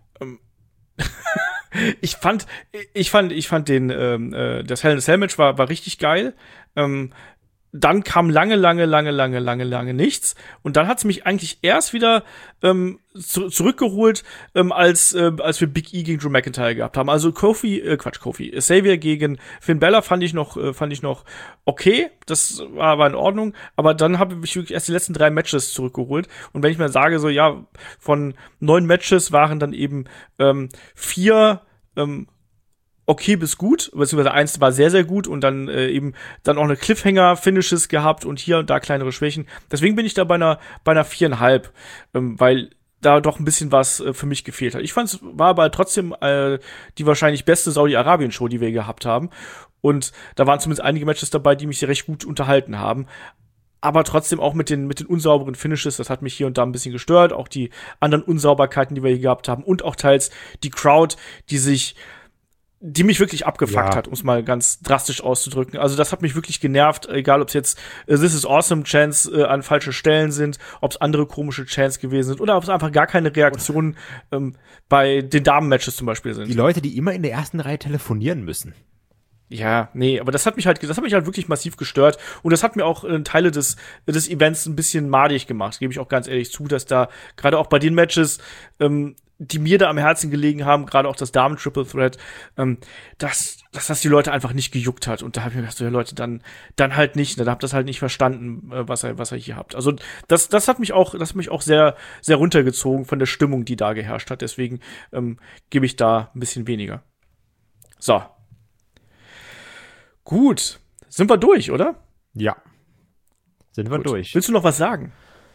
Ich fand den das Hell in a Cell Match war richtig geil. Dann kam lange nichts. Und dann hat's mich eigentlich erst wieder zurückgeholt, als wir Big E gegen Drew McIntyre gehabt haben. Also Xavier gegen Finn Balor fand ich noch okay. Das war in Ordnung. Aber dann habe ich wirklich erst die letzten 3 Matches zurückgeholt. Und wenn ich mal sage, so ja, von 9 Matches waren dann eben 4 okay bis gut, beziehungsweise 1 war sehr, sehr gut und dann eben dann auch eine Cliffhanger-Finishes gehabt und hier und da kleinere Schwächen. Deswegen bin ich da bei einer 4,5, weil da doch ein bisschen was für mich gefehlt hat. Ich fand es war aber trotzdem die wahrscheinlich beste Saudi-Arabien-Show, die wir gehabt haben. Und da waren zumindest einige Matches dabei, die mich recht gut unterhalten haben. Aber trotzdem auch mit den unsauberen Finishes, das hat mich hier und da ein bisschen gestört. Auch die anderen Unsauberkeiten, die wir hier gehabt haben. Und auch teils die Crowd, die mich wirklich abgefuckt hat, um es mal ganz drastisch auszudrücken. Also das hat mich wirklich genervt, egal ob es jetzt This is Awesome Chants an falsche Stellen sind, ob es andere komische Chants gewesen sind oder ob es einfach gar keine Reaktionen bei den Damen-Matches zum Beispiel sind. Die Leute, die immer in der ersten Reihe telefonieren müssen. Ja, nee, aber das hat mich halt wirklich massiv gestört und das hat mir auch Teile des Events ein bisschen madig gemacht, gebe ich auch ganz ehrlich zu, dass da gerade auch bei den Matches die mir da am Herzen gelegen haben, gerade auch das Damen-Triple Threat, dass das die Leute einfach nicht gejuckt hat. Und da habe ich mir gedacht, so, ja Leute, dann halt nicht, ne? Da habt ihr das halt nicht verstanden, was ihr hier habt. Also das hat mich auch sehr, sehr runtergezogen von der Stimmung, die da geherrscht hat. Deswegen gebe ich da ein bisschen weniger. So. Gut. Sind wir durch, oder? Ja. Sind wir durch. Willst du noch was sagen?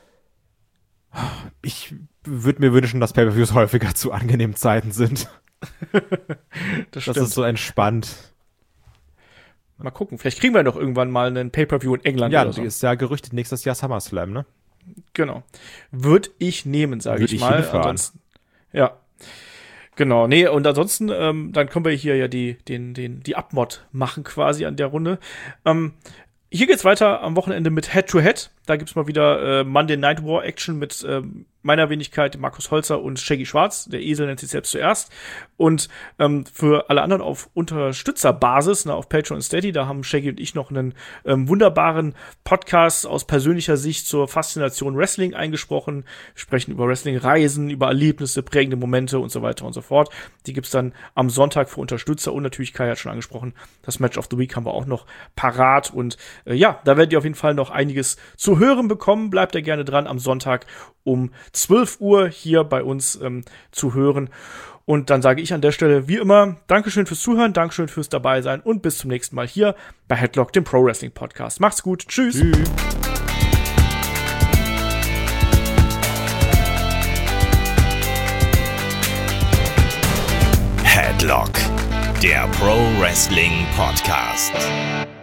Ich würde mir wünschen, dass Pay-Per-Views häufiger zu angenehmen Zeiten sind. Das ist so entspannt. Mal gucken, vielleicht kriegen wir doch irgendwann mal einen Pay-Per-View in England oder so. Ja, ist ja gerüchtet nächstes Jahr SummerSlam, ne? Genau. Würde ich nehmen, sage ich mal. Ja. Genau, nee, und ansonsten, dann können wir hier ja die Abmod machen quasi an der Runde. Hier geht's weiter am Wochenende mit Head-to-Head. Da gibt's mal wieder Monday Night War Action mit meiner Wenigkeit, Markus Holzer und Shaggy Schwarz. Der Esel nennt sich selbst zuerst. Und für alle anderen auf Unterstützerbasis, auf Patreon und Steady, da haben Shaggy und ich noch einen wunderbaren Podcast aus persönlicher Sicht zur Faszination Wrestling eingesprochen. Wir sprechen über Wrestling-Reisen, über Erlebnisse, prägende Momente und so weiter und so fort. Die gibt's dann am Sonntag für Unterstützer und natürlich, Kai hat schon angesprochen, das Match of the Week haben wir auch noch parat. Und ja, da werdet ihr auf jeden Fall noch einiges zu hören bekommen. Bleibt da gerne dran am Sonntag um 12 Uhr hier bei uns zu hören. Und dann sage ich an der Stelle wie immer Dankeschön fürs Zuhören, Dankeschön fürs Dabeisein und bis zum nächsten Mal hier bei Headlock, dem Pro Wrestling Podcast. Macht's gut, tschüss. Tschüss. Headlock, der Pro Wrestling Podcast.